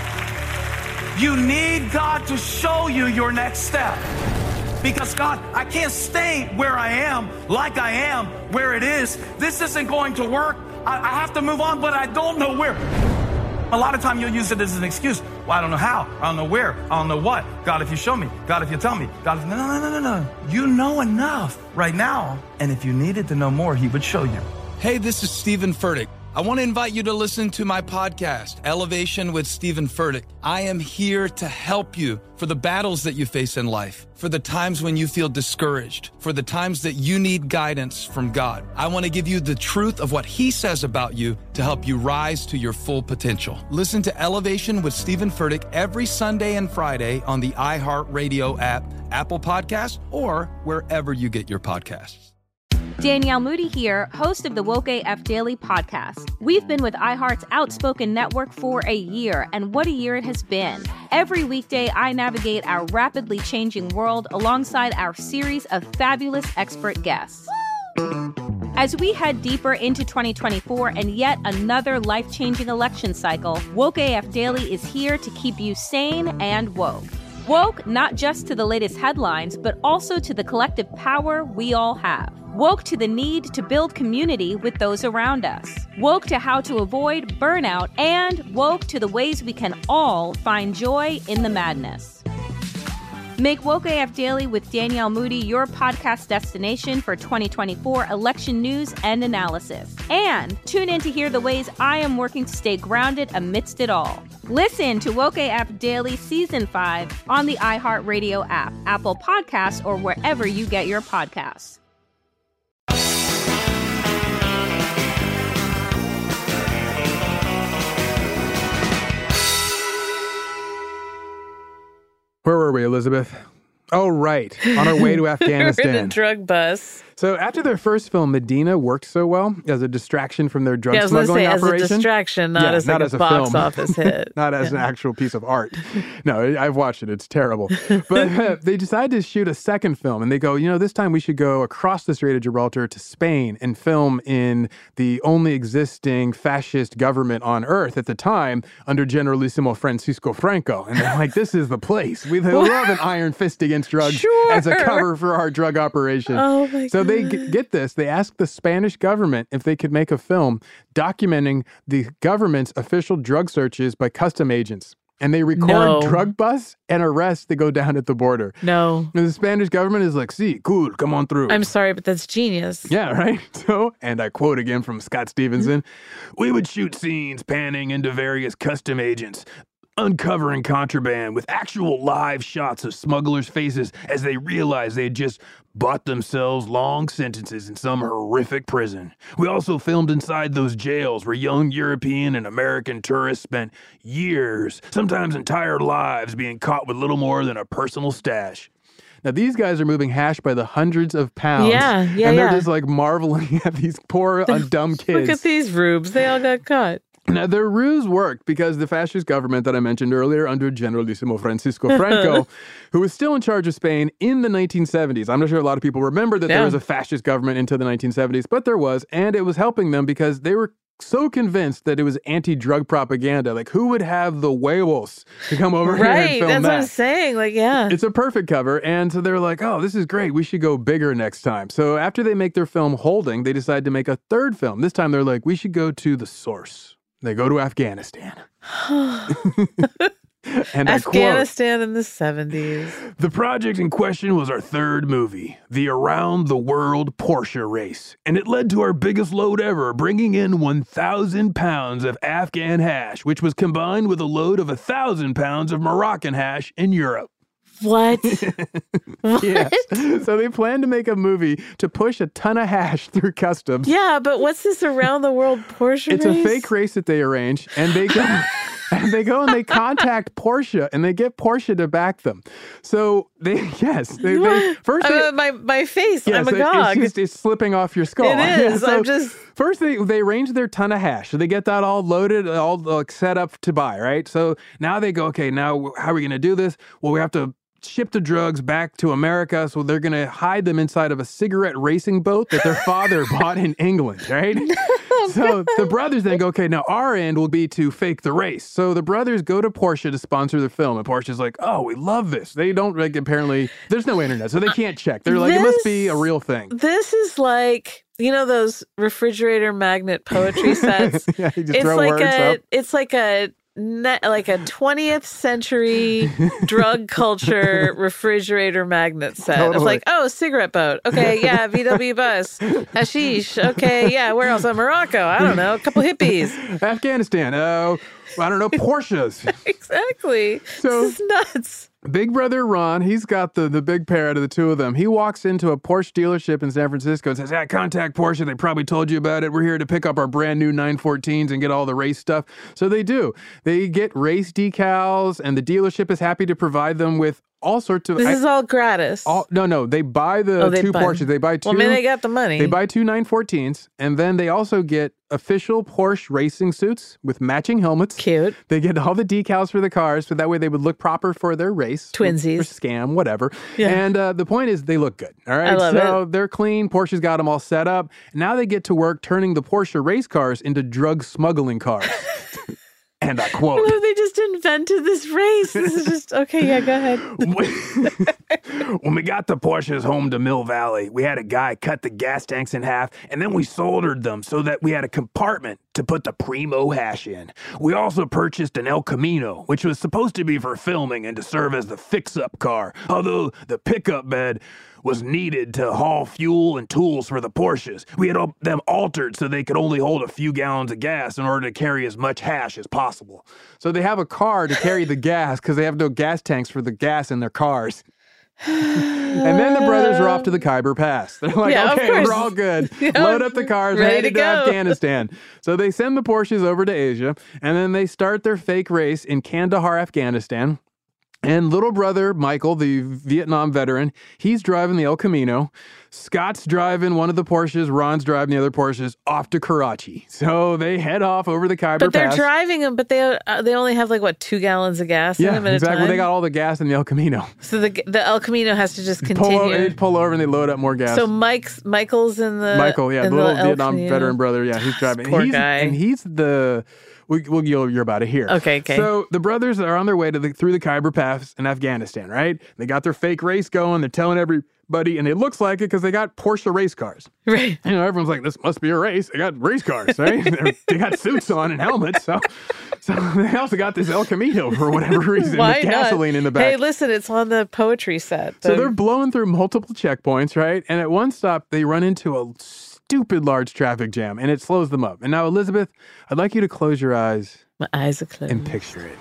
You need God to show you your next step. Because God, I can't stay where I am, like I am, where it is. This isn't going to work. I, I have to move on, but I don't know where. A lot of time you'll use it as an excuse. Well, I don't know how. I don't know where. I don't know what. God, if you show me. God, if you tell me. God, if... No, no, no, no, no. You know enough right now. And if you needed to know more, he would show you. Hey, this is Stephen Furtick. I want to invite you to listen to my podcast, Elevation with Stephen Furtick. I am here to help you for the battles that you face in life, for the times when you feel discouraged, for the times that you need guidance from God. I want to give you the truth of what he says about you to help you rise to your full potential. Listen to Elevation with Stephen Furtick every Sunday and Friday on the iHeartRadio app, Apple Podcasts, or wherever you get your podcasts. Danielle Moody here, host of the Woke A F Daily podcast. We've been with iHeart's Outspoken Network for a year, and what a year it has been. Every weekday, I navigate our rapidly changing world alongside our series of fabulous expert guests. As we head deeper into twenty twenty-four and yet another life-changing election cycle, Woke A F Daily is here to keep you sane and woke. Woke not just to the latest headlines, but also to the collective power we all have. Woke to the need to build community with those around us. Woke to how to avoid burnout, and woke to the ways we can all find joy in the madness. Make Woke A F Daily with Danielle Moody your podcast destination for twenty twenty-four election news and analysis. And tune in to hear the ways I am working to stay grounded amidst it all. Listen to Woke A F Daily Season five on the iHeartRadio app, Apple Podcasts, or wherever you get your podcasts. Where were we, Elizabeth? Oh, right. On our way to Afghanistan. We're in a drug bus. So after their first film, Medina worked so well as a distraction from their drug yeah, I was smuggling say, operation. As a distraction, not yeah, as not like as a, a box film. office hit. Not as yeah. an actual piece of art. No, I've watched it. It's terrible. But uh, they decided to shoot a second film, and they go, you know, this time we should go across the Strait of Gibraltar to Spain and film in the only existing fascist government on earth at the time under Generalissimo Francisco Franco. And they're like, this is the place. We love an iron fist against drugs sure. as a cover for our drug operation. Oh my so God. they g- get this. They asked the Spanish government if they could make a film documenting the government's official drug searches by custom agents. And they record No. drug busts and arrests that go down at the border. No. And the Spanish government is like, see, cool, come on through. I'm sorry, but that's genius. Yeah, right? So, and I quote again from Scott Stevenson, we would shoot scenes panning into various custom agents, uncovering contraband with actual live shots of smugglers' faces as they realized they had just bought themselves long sentences in some horrific prison. We also filmed inside those jails where young European and American tourists spent years, sometimes entire lives, being caught with little more than a personal stash. Now, these guys are moving hash by the hundreds of pounds. Yeah, yeah, And they're yeah. just like marveling at these poor, uh, dumb kids. Look at these rubes. They all got caught. Now, their ruse worked because the fascist government that I mentioned earlier under Generalissimo Francisco Franco, who was still in charge of Spain in the nineteen seventies. I'm not sure a lot of people remember that Yeah. there was a fascist government into the nineteen seventies, but there was, and it was helping them because they were so convinced that it was anti-drug propaganda. Like, who would have the huevos to come over here and Right. film That's that? what I'm saying. Like, yeah. It's a perfect cover. And so they're like, oh, this is great. We should go bigger next time. So after they make their film Holding, they decide to make a third film. This time they're like, we should go to the source. They go to Afghanistan. And I quote, Afghanistan in the seventies. the project in question was our third movie, the Around the World Porsche Race. And it led to our biggest load ever, bringing in one thousand pounds of Afghan hash, which was combined with a load of one thousand pounds of Moroccan hash in Europe. What? What? Yes. So they plan to make a movie to push a ton of hash through customs. Yeah, but what's this around the world Porsche It's race? a fake race that they arrange, and they go and they go and they contact Porsche, and they get Porsche to back them. So they yes, they, they first they, Uh, my my face. yes, I'm it- agog. it's just it's slipping off your skull. It Yeah, is. so I'm just. First, they, they arrange their ton of hash. So they get that all loaded, all like, set up to buy, right? So now they go, okay, now how are we going to do this? Well, we have to ship the drugs back to America. So they're going to hide them inside of a cigarette racing boat that their father bought in England, right? So the brothers then go, okay, now our end will be to fake the race. So the brothers go to Porsche to sponsor the film. And Porsche's like, oh, we love this. They don't, like, apparently, there's no internet, so they can't check. They're like, it must be a real thing. This is like, you know, those refrigerator magnet poetry sets. Yeah, you just it's throw like words a, up. it's like a, ne- like a twentieth century drug culture refrigerator magnet set. Of Totally. like, oh, cigarette boat. Okay, yeah, V W bus, hashish. Okay, yeah, where else? Oh, Morocco. I don't know, a couple hippies. Afghanistan. Oh, I don't know, Porsches. Exactly. So- this is nuts. Big brother Ron, he's got the, the big pair out of the two of them. He walks into a Porsche dealership in San Francisco and says, hey, contact Porsche. They probably told you about it. We're here to pick up our brand new nine fourteens and get all the race stuff. So they do. They get race decals, and the dealership is happy to provide them with all sorts of... This I- is all gratis. all, no, no. They buy the Oh, they two buy- Porsches. They buy two... Well, I mean, they got the money. They buy two nine fourteens, and then they also get official Porsche racing suits with matching helmets. Cute. They get all the decals for the cars, so that way they would look proper for their race. Twinsies. Or scam, whatever. Yeah. And uh, the point is, they look good. All right. I love so it. they're clean. Porsche's got them all set up. Now they get to work turning the Porsche race cars into drug smuggling cars. And I quote. What if they just invented this race? This is just, okay, yeah, go ahead. When we got the Porsches home to Mill Valley, we had a guy cut the gas tanks in half, and then we soldered them so that we had a compartment to put the Primo hash in. We also purchased an El Camino, which was supposed to be for filming and to serve as the fix-up car, although the pickup bed was needed to haul fuel and tools for the Porsches. We had all, them altered so they could only hold a few gallons of gas in order to carry as much hash as possible. So they have a car to carry the gas because they have no gas tanks for the gas in their cars. And then the brothers are off to the Khyber Pass. They're like, Yeah, of okay, course. we're all good. Yeah, Load up the cars, ready headed to to, go. Afghanistan. So they send the Porsches over to Asia, and then they start their fake race in Kandahar, Afghanistan. And little brother Michael, the Vietnam veteran, he's driving the El Camino. Scott's driving one of the Porsches. Ron's driving the other Porsches off to Karachi. So they head off over the Khyber But they're Pass. driving them, but they uh, they only have like, what, two gallons of gas in Yeah, them at exactly. a time? They got all the gas in the El Camino. So the the El Camino has to just Pull continue. over, they pull over and they load up more gas. So Mike's Michael's in the Michael, yeah, in the little El Vietnam Camino. veteran brother. Yeah, he's driving. Poor he's, guy. And he's the we, we'll, you're, you're about to hear. Okay, okay. So the brothers are on their way to the, through the Khyber Pass in Afghanistan, right? They got their fake race going. They're telling everybody, and it looks like it because they got Porsche race cars. Right. You know, everyone's like, this must be a race. They got race cars, right? they got suits on and helmets. So, so they also got this El Camino for whatever reason Why with gasoline not? in the back. Hey, listen, it's on the poetry set. So they're blowing through multiple checkpoints, right? And at one stop, they run into a stupid large traffic jam, and it slows them up. And now, Elizabeth, I'd like you to close your eyes. My eyes are closed. And picture it.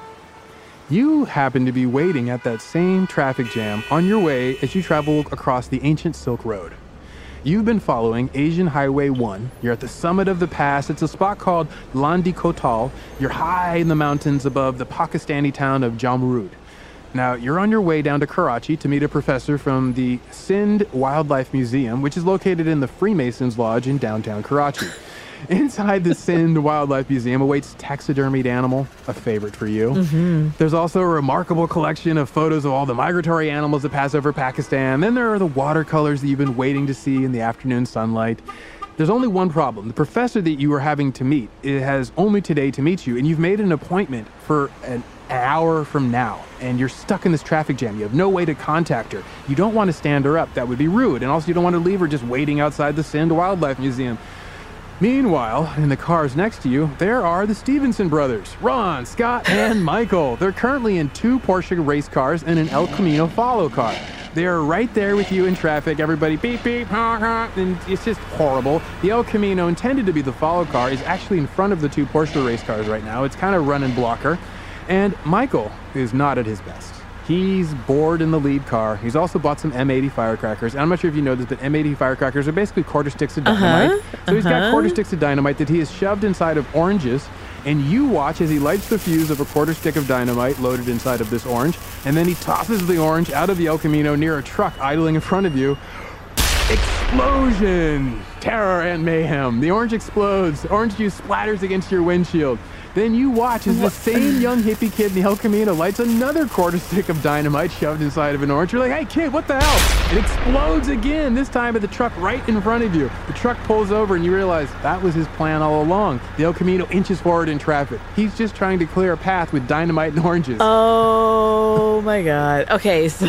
You happen to be waiting at that same traffic jam on your way as you travel across the ancient Silk Road. You've been following Asian Highway one. You're at the summit of the pass. It's a spot called Landi Kotal. You're high in the mountains above the Pakistani town of Jamrud. Now, you're on your way down to Karachi to meet a professor from the Sindh Wildlife Museum, which is located in the Freemasons Lodge in downtown Karachi. Inside the Sindh Wildlife Museum awaits taxidermied animal, a favorite for you. Mm-hmm. There's also a remarkable collection of photos of all the migratory animals that pass over Pakistan. Then there are the watercolors that you've been waiting to see in the afternoon sunlight. There's only one problem. The professor that you are having to meet, it has only today to meet you, and you've made an appointment for an hour from now, and you're stuck in this traffic jam. You have no way to contact her. You don't want to stand her up. That would be rude. And also, you don't want to leave her just waiting outside the Sindh Wildlife Museum. Meanwhile, in the cars next to you, there are the Stevenson brothers, Ron, Scott, and Michael. They're currently in two Porsche race cars and an El Camino follow car. They are right there with you in traffic. Everybody beep, beep, ha, ha, and it's just horrible. The El Camino, intended to be the follow car, is actually in front of the two Porsche race cars right now. It's kind of running blocker. And Michael is not at his best. He's bored in the lead car. He's also bought some M eighty firecrackers. And I'm not sure if you know this, but M eighty firecrackers are basically quarter sticks of dynamite. Uh-huh. So he's got Uh-huh. quarter sticks of dynamite that he has shoved inside of oranges. And you watch as he lights the fuse of a quarter stick of dynamite loaded inside of this orange. And then he tosses the orange out of the El Camino near a truck idling in front of you. Explosion! Terror and mayhem. The orange explodes. Orange juice splatters against your windshield. Then you watch as the same young hippie kid in the El Camino lights another quarter stick of dynamite shoved inside of an orange. You're like, hey kid, what the hell? It explodes again, this time at the truck right in front of you. The truck pulls over and you realize that was his plan all along. The El Camino inches forward in traffic. He's just trying to clear a path with dynamite and oranges. Oh my God. Okay, so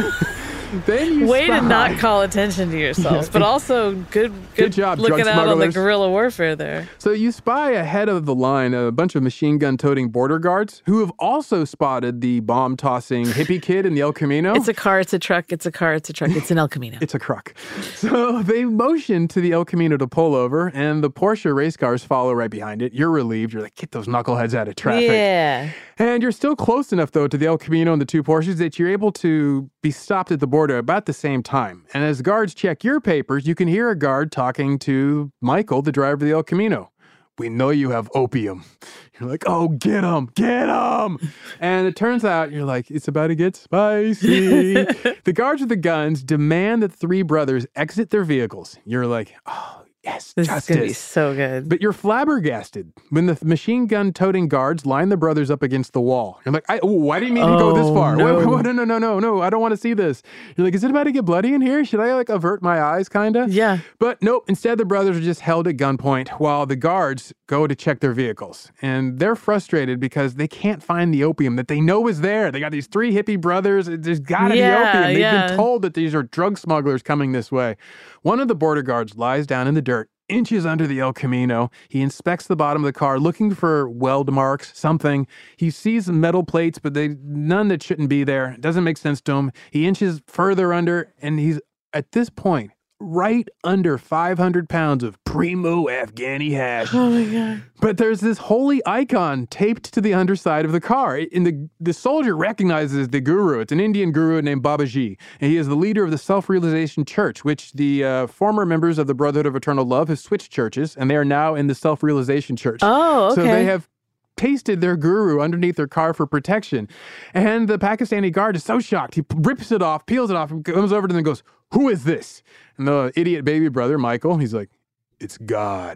then you way spy. to not call attention to yourselves, Yeah. but also good, good, Good job, looking drug out on the smugglers. guerrilla warfare there. So you spy ahead of the line a bunch of machine gun toting border guards who have also spotted the bomb tossing hippie kid in the El Camino. It's a car, it's a truck, it's a car, it's a truck, it's an El Camino. It's a truck. So they motion to the El Camino to pull over, and the Porsche race cars follow right behind it. You're relieved. You're like, get those knuckleheads out of traffic. Yeah. And you're still close enough, though, to the El Camino and the two Porsches that you're able to be stopped at the border about the same time. And as guards check your papers, you can hear a guard talking to Michael, the driver of the El Camino. We know you have opium. You're like, oh, get him, get him. And it turns out, you're like, it's about to get spicy. The guards with the guns demand that the three brothers exit their vehicles. You're like, oh, yes, This justice. is going to be so good. But you're flabbergasted when the machine gun toting guards line the brothers up against the wall. You're like, I, oh, I didn't mean to go this Oh, far. no. Wait, wait, no, no, no, no, no. I don't want to see this. You're like, is it about to get bloody in here? Should I like avert my eyes, kind of? Yeah. But nope. Instead, the brothers are just held at gunpoint while the guards go to check their vehicles. And they're frustrated because they can't find the opium that they know is there. They got these three hippie brothers. There's got to Yeah, be opium. They've yeah. been told that these are drug smugglers coming this way. One of the border guards lies down in the dirt, inches under the El Camino. He inspects the bottom of the car, looking for weld marks, something. He sees metal plates, but they none that shouldn't be there. It doesn't make sense to him. He inches further under, and he's, at this point, right under five hundred pounds of primo Afghani hash. Oh my God. But there's this holy icon taped to the underside of the car. And the, the soldier recognizes the guru. It's an Indian guru named Babaji. And he is the leader of the Self-Realization Church, which the uh, former members of the Brotherhood of Eternal Love have switched churches, and they are now in the Self-Realization Church. Oh, okay. So they have pasted their guru underneath their car for protection. And the Pakistani guard is so shocked. He p- rips it off, peels it off, and comes over to them and goes, who is this? And the idiot baby brother, Michael, he's like, it's God.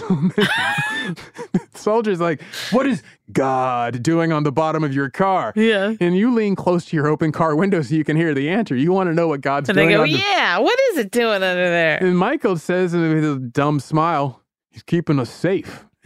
The soldier's like, what is God doing on the bottom of your car? Yeah. And you lean close to your open car window so you can hear the answer. You want to know what God's And doing they go, on the... yeah, what is it doing under there? And Michael says with a dumb smile, he's keeping us safe.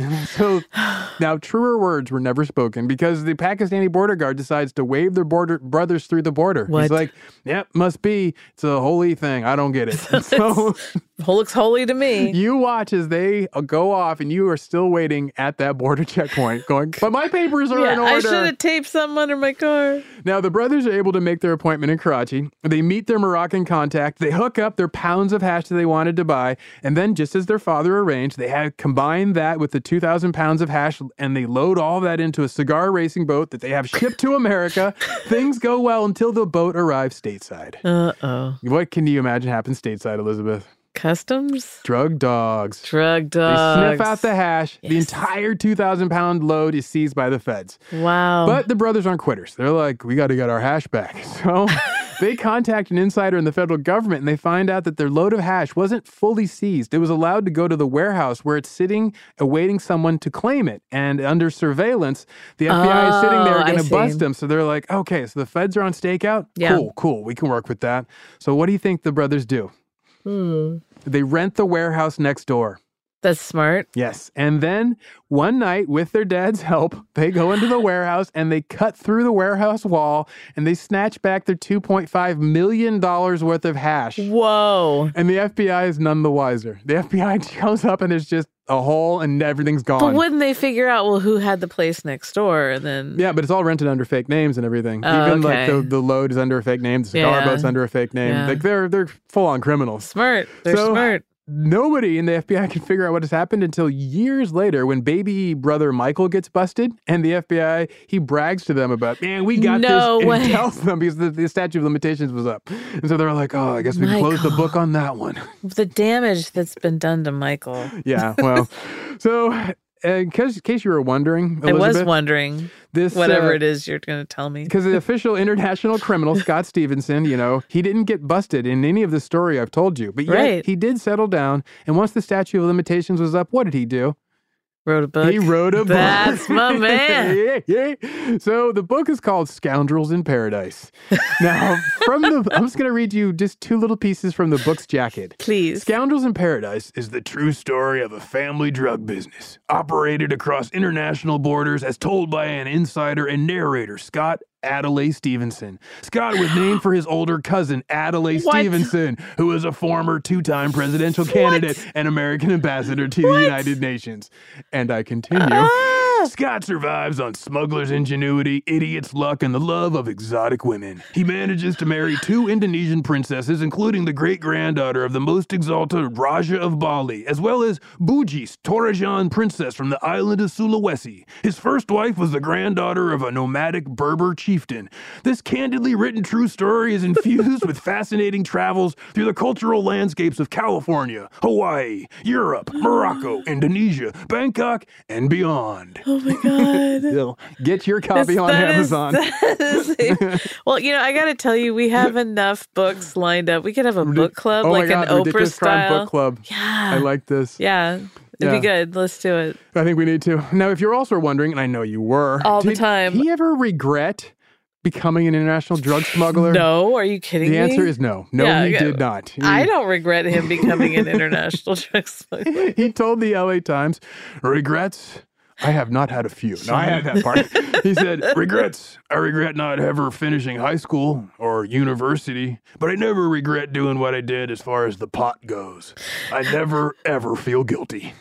So now truer words were never spoken because the Pakistani border guard decides to wave their border brothers through the border. What? He's like, yep, must be. It's a holy thing. I don't get it. So looks holy to me. You watch as they go off and you are still waiting at that border checkpoint going, but my papers are yeah, in order. I should have taped something under my car. Now, the brothers are able to make their appointment in Karachi. They meet their Moroccan contact. They hook up their pounds of hash that they wanted to buy. And then, just as their father arranged, they had combined that with the two thousand pounds of hash, and they load all that into a cigar racing boat that they have shipped to America. Things go well until the boat arrives stateside. Uh-oh. What can you imagine happens stateside, Elizabeth? Customs? Drug dogs. Drug dogs. They sniff out the hash. Yes. The entire two thousand pound load is seized by the feds. Wow. But the brothers aren't quitters. They're like, we got to get our hash back. So they contact an insider in the federal government, and they find out that their load of hash wasn't fully seized. It was allowed to go to the warehouse where it's sitting, awaiting someone to claim it. And under surveillance, the F B I oh, is sitting there going I to bust see. them. So they're like, okay, so the feds are on stakeout? Yeah. Cool, cool. We can work with that. So what do you think the brothers do? Hmm. They rent the warehouse next door. That's smart. Yes. And then one night, with their dad's help, they go into the warehouse and they cut through the warehouse wall and they snatch back their two point five million dollars worth of hash. Whoa. And the F B I is none the wiser. The F B I shows up and there's just a hole and everything's gone. But wouldn't they figure out, well, who had the place next door? And then. Yeah, but it's all rented under fake names and everything. Oh, Even okay. like the, the load is under a fake name, the cigar Yeah. boat's under a fake name. Yeah. Like they're they're full on criminals. Smart. They're So, smart. Nobody in the F B I can figure out what has happened until years later when baby brother Michael gets busted and the F B I, he brags to them about, man, we got No this. way. And tells them because the, the statute of limitations was up. And so they're like, oh, I guess we can close the Michael. book on that one. The damage that's been done to Michael. Yeah, well, so uh, in case, in case you were wondering, I was Elizabeth, wondering this, whatever uh, it is you're going to tell me. Because the official international criminal, Scott Stevenson, you know, he didn't get busted in any of the story I've told you. But yet Right. he did settle down. And once the statute of limitations was up, what did he do? Wrote a book. He wrote a That's book. my man. yeah, yeah. So the book is called Scoundrels in Paradise. Now, from the, I'm just going to read you just two little pieces from the book's jacket. Please. Scoundrels in Paradise is the true story of a family drug business operated across international borders as told by an insider and narrator, Scott Adlai Stevenson. Scott was named for his older cousin, Adlai What? Stevenson, who was a former two-time presidential candidate and American ambassador to the United Nations. And I continue. Ah! Scott survives on smuggler's ingenuity, idiot's luck, and the love of exotic women. He manages to marry two Indonesian princesses, including the great-granddaughter of the most exalted Raja of Bali, as well as Bugis, Torajan princess from the island of Sulawesi. His first wife was the granddaughter of a nomadic Berber chieftain. This candidly written true story is infused with fascinating travels through the cultural landscapes of California, Hawaii, Europe, Morocco, Indonesia, Bangkok, and beyond. Oh my God. So get your copy That's- on that is- Amazon. that is a- well, you know, I got to tell you, we have enough books lined up. We could have a book club, oh like my God, an Oprah Ridiculous Crime style. Book Club. Yeah. I like this. Yeah. It'd Yeah. be good. Let's do it. I think we need to. Now, if you're also wondering, and I know you were. All the did time. he ever regret becoming an international drug smuggler? No, are you kidding The me? answer is no. No, Yeah, he yeah. did not. He, I don't regret him becoming an international drug smuggler. He told the L A Times, regrets? I have not had a few. No, I had that part. He said, regrets. I regret not ever finishing high school or university, but I never regret doing what I did as far as the pot goes. I never, ever feel guilty.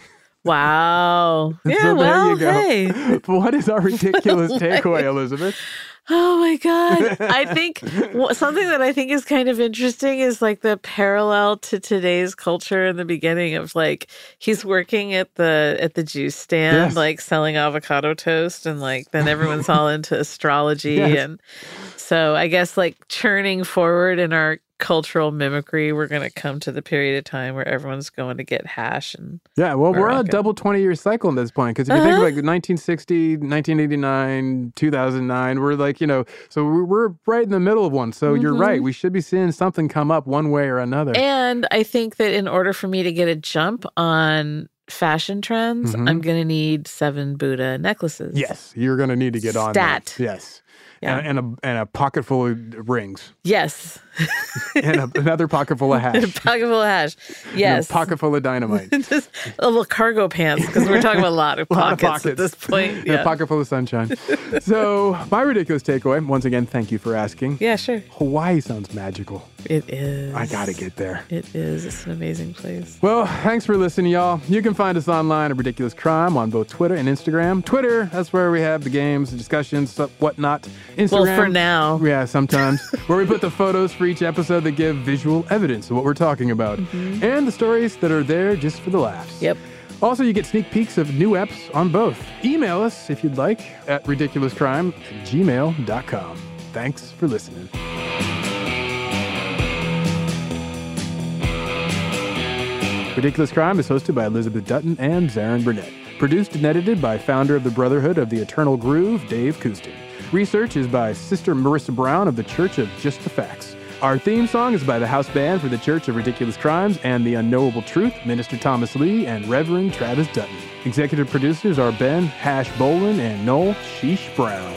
Wow. Yeah, So there well, you go. hey. What is our ridiculous takeaway, Elizabeth? Oh my God. I think w- something that I think is kind of interesting is like the parallel to today's culture in the beginning of like he's working at the at the juice stand, Yes. like selling avocado toast, and like then everyone's all into astrology. Yes. And so I guess like churning forward in our cultural mimicry, we're going to come to the period of time where everyone's going to get hash. And Yeah, well, we're on a Morocco. double twenty-year cycle at this point. Because if you Uh-huh. think of like nineteen sixty, nineteen eighty-nine, two thousand nine, we're like, you know, so we're, we're right in the middle of one. So you're Mhm. right. We should be seeing something come up one way or another. And I think that in order for me to get a jump on fashion trends, Mhm. I'm going to need seven Buddha necklaces. Yes, you're going to need to get on Stat. that. Yes. Yeah. And, and, a, and a pocket full of rings. Yes. And a, another pocket full of hash. A pocket full of hash. Yes. And a pocket full of dynamite. Just a little cargo pants, because we're talking about a lot of pockets, lot of pockets at this point. And Yeah. a pocket full of sunshine. So, my ridiculous takeaway, once again, thank you for asking. Yeah, sure. Hawaii sounds magical. It is. I gotta get there. It is. It's an amazing place. Well, thanks for listening, y'all. You can find us online at Ridiculous Crime on both Twitter and Instagram. Twitter, that's where we have the games, the discussions, whatnot. Instagram. Well, for now. Yeah, sometimes. Where we put the photos for each episode that give visual evidence of what we're talking about. Mm-hmm. And the stories that are there just for the laughs. Yep. Also, you get sneak peeks of new eps on both. Email us, if you'd like, at ridiculouscrime at gmail dot com. Thanks for listening. Ridiculous Crime is hosted by Elizabeth Dutton and Zarin Burnett. Produced and edited by founder of the Brotherhood of the Eternal Groove, Dave Koustin. Research is by Sister Marissa Brown of the Church of Just the Facts. Our theme song is by the house band for the Church of Ridiculous Crimes and the Unknowable Truth, Minister Thomas Lee and Reverend Travis Dutton. Executive producers are Ben Hash Bolin and Noel Sheesh Brown.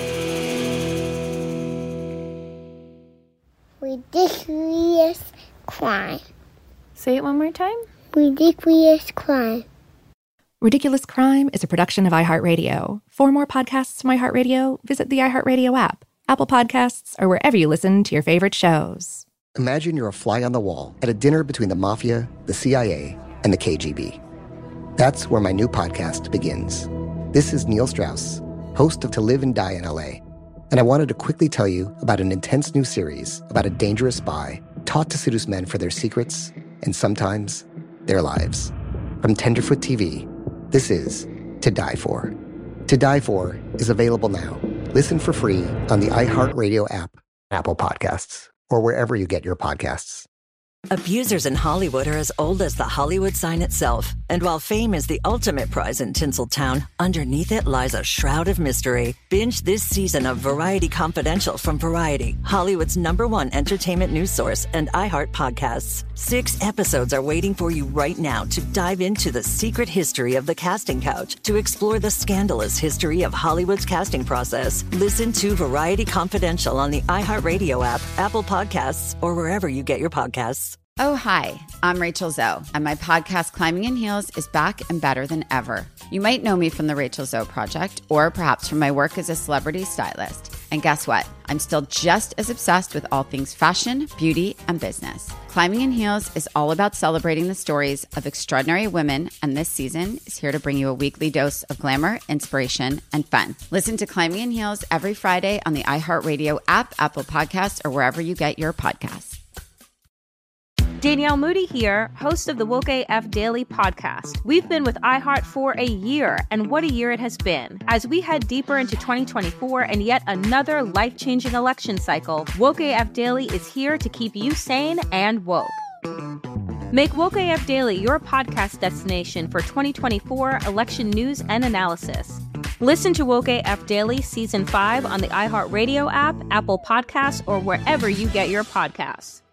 Ridiculous Crime. Say it one more time. Ridiculous Crime. Ridiculous Crime is a production of iHeartRadio. For more podcasts from iHeartRadio, visit the iHeartRadio app, Apple Podcasts, or wherever you listen to your favorite shows. Imagine you're a fly on the wall at a dinner between the Mafia, the C I A, and the K G B. That's where my new podcast begins. This is Neil Strauss, host of To Live and Die in L A, and I wanted to quickly tell you about an intense new series about a dangerous spy taught to seduce men for their secrets and sometimes their lives. From Tenderfoot T V, this is To Die For. To Die For is available now. Listen for free on the iHeartRadio app, Apple Podcasts, or wherever you get your podcasts. Abusers in Hollywood are as old as the Hollywood sign itself. And while fame is the ultimate prize in Tinseltown, underneath it lies a shroud of mystery. Binge this season of Variety Confidential from Variety, Hollywood's number one entertainment news source, and iHeart Podcasts. Six episodes are waiting for you right now to dive into the secret history of the casting couch, to explore the scandalous history of Hollywood's casting process. Listen to Variety Confidential on the iHeartRadio app, Apple Podcasts, or wherever you get your podcasts. Oh, hi, I'm Rachel Zoe, and my podcast, Climbing in Heels, is back and better than ever. You might know me from the Rachel Zoe Project, or perhaps from my work as a celebrity stylist. And guess what? I'm still just as obsessed with all things fashion, beauty, and business. Climbing in Heels is all about celebrating the stories of extraordinary women, and this season is here to bring you a weekly dose of glamour, inspiration, and fun. Listen to Climbing in Heels every Friday on the iHeartRadio app, Apple Podcasts, or wherever you get your podcasts. Danielle Moody here, host of the Woke A F Daily podcast. We've been with iHeart for a year, and what a year it has been. As we head deeper into twenty twenty-four and yet another life-changing election cycle, Woke A F Daily is here to keep you sane and woke. Make Woke A F Daily your podcast destination for twenty twenty-four election news and analysis. Listen to Woke A F Daily Season five on the iHeartRadio app, Apple Podcasts, or wherever you get your podcasts.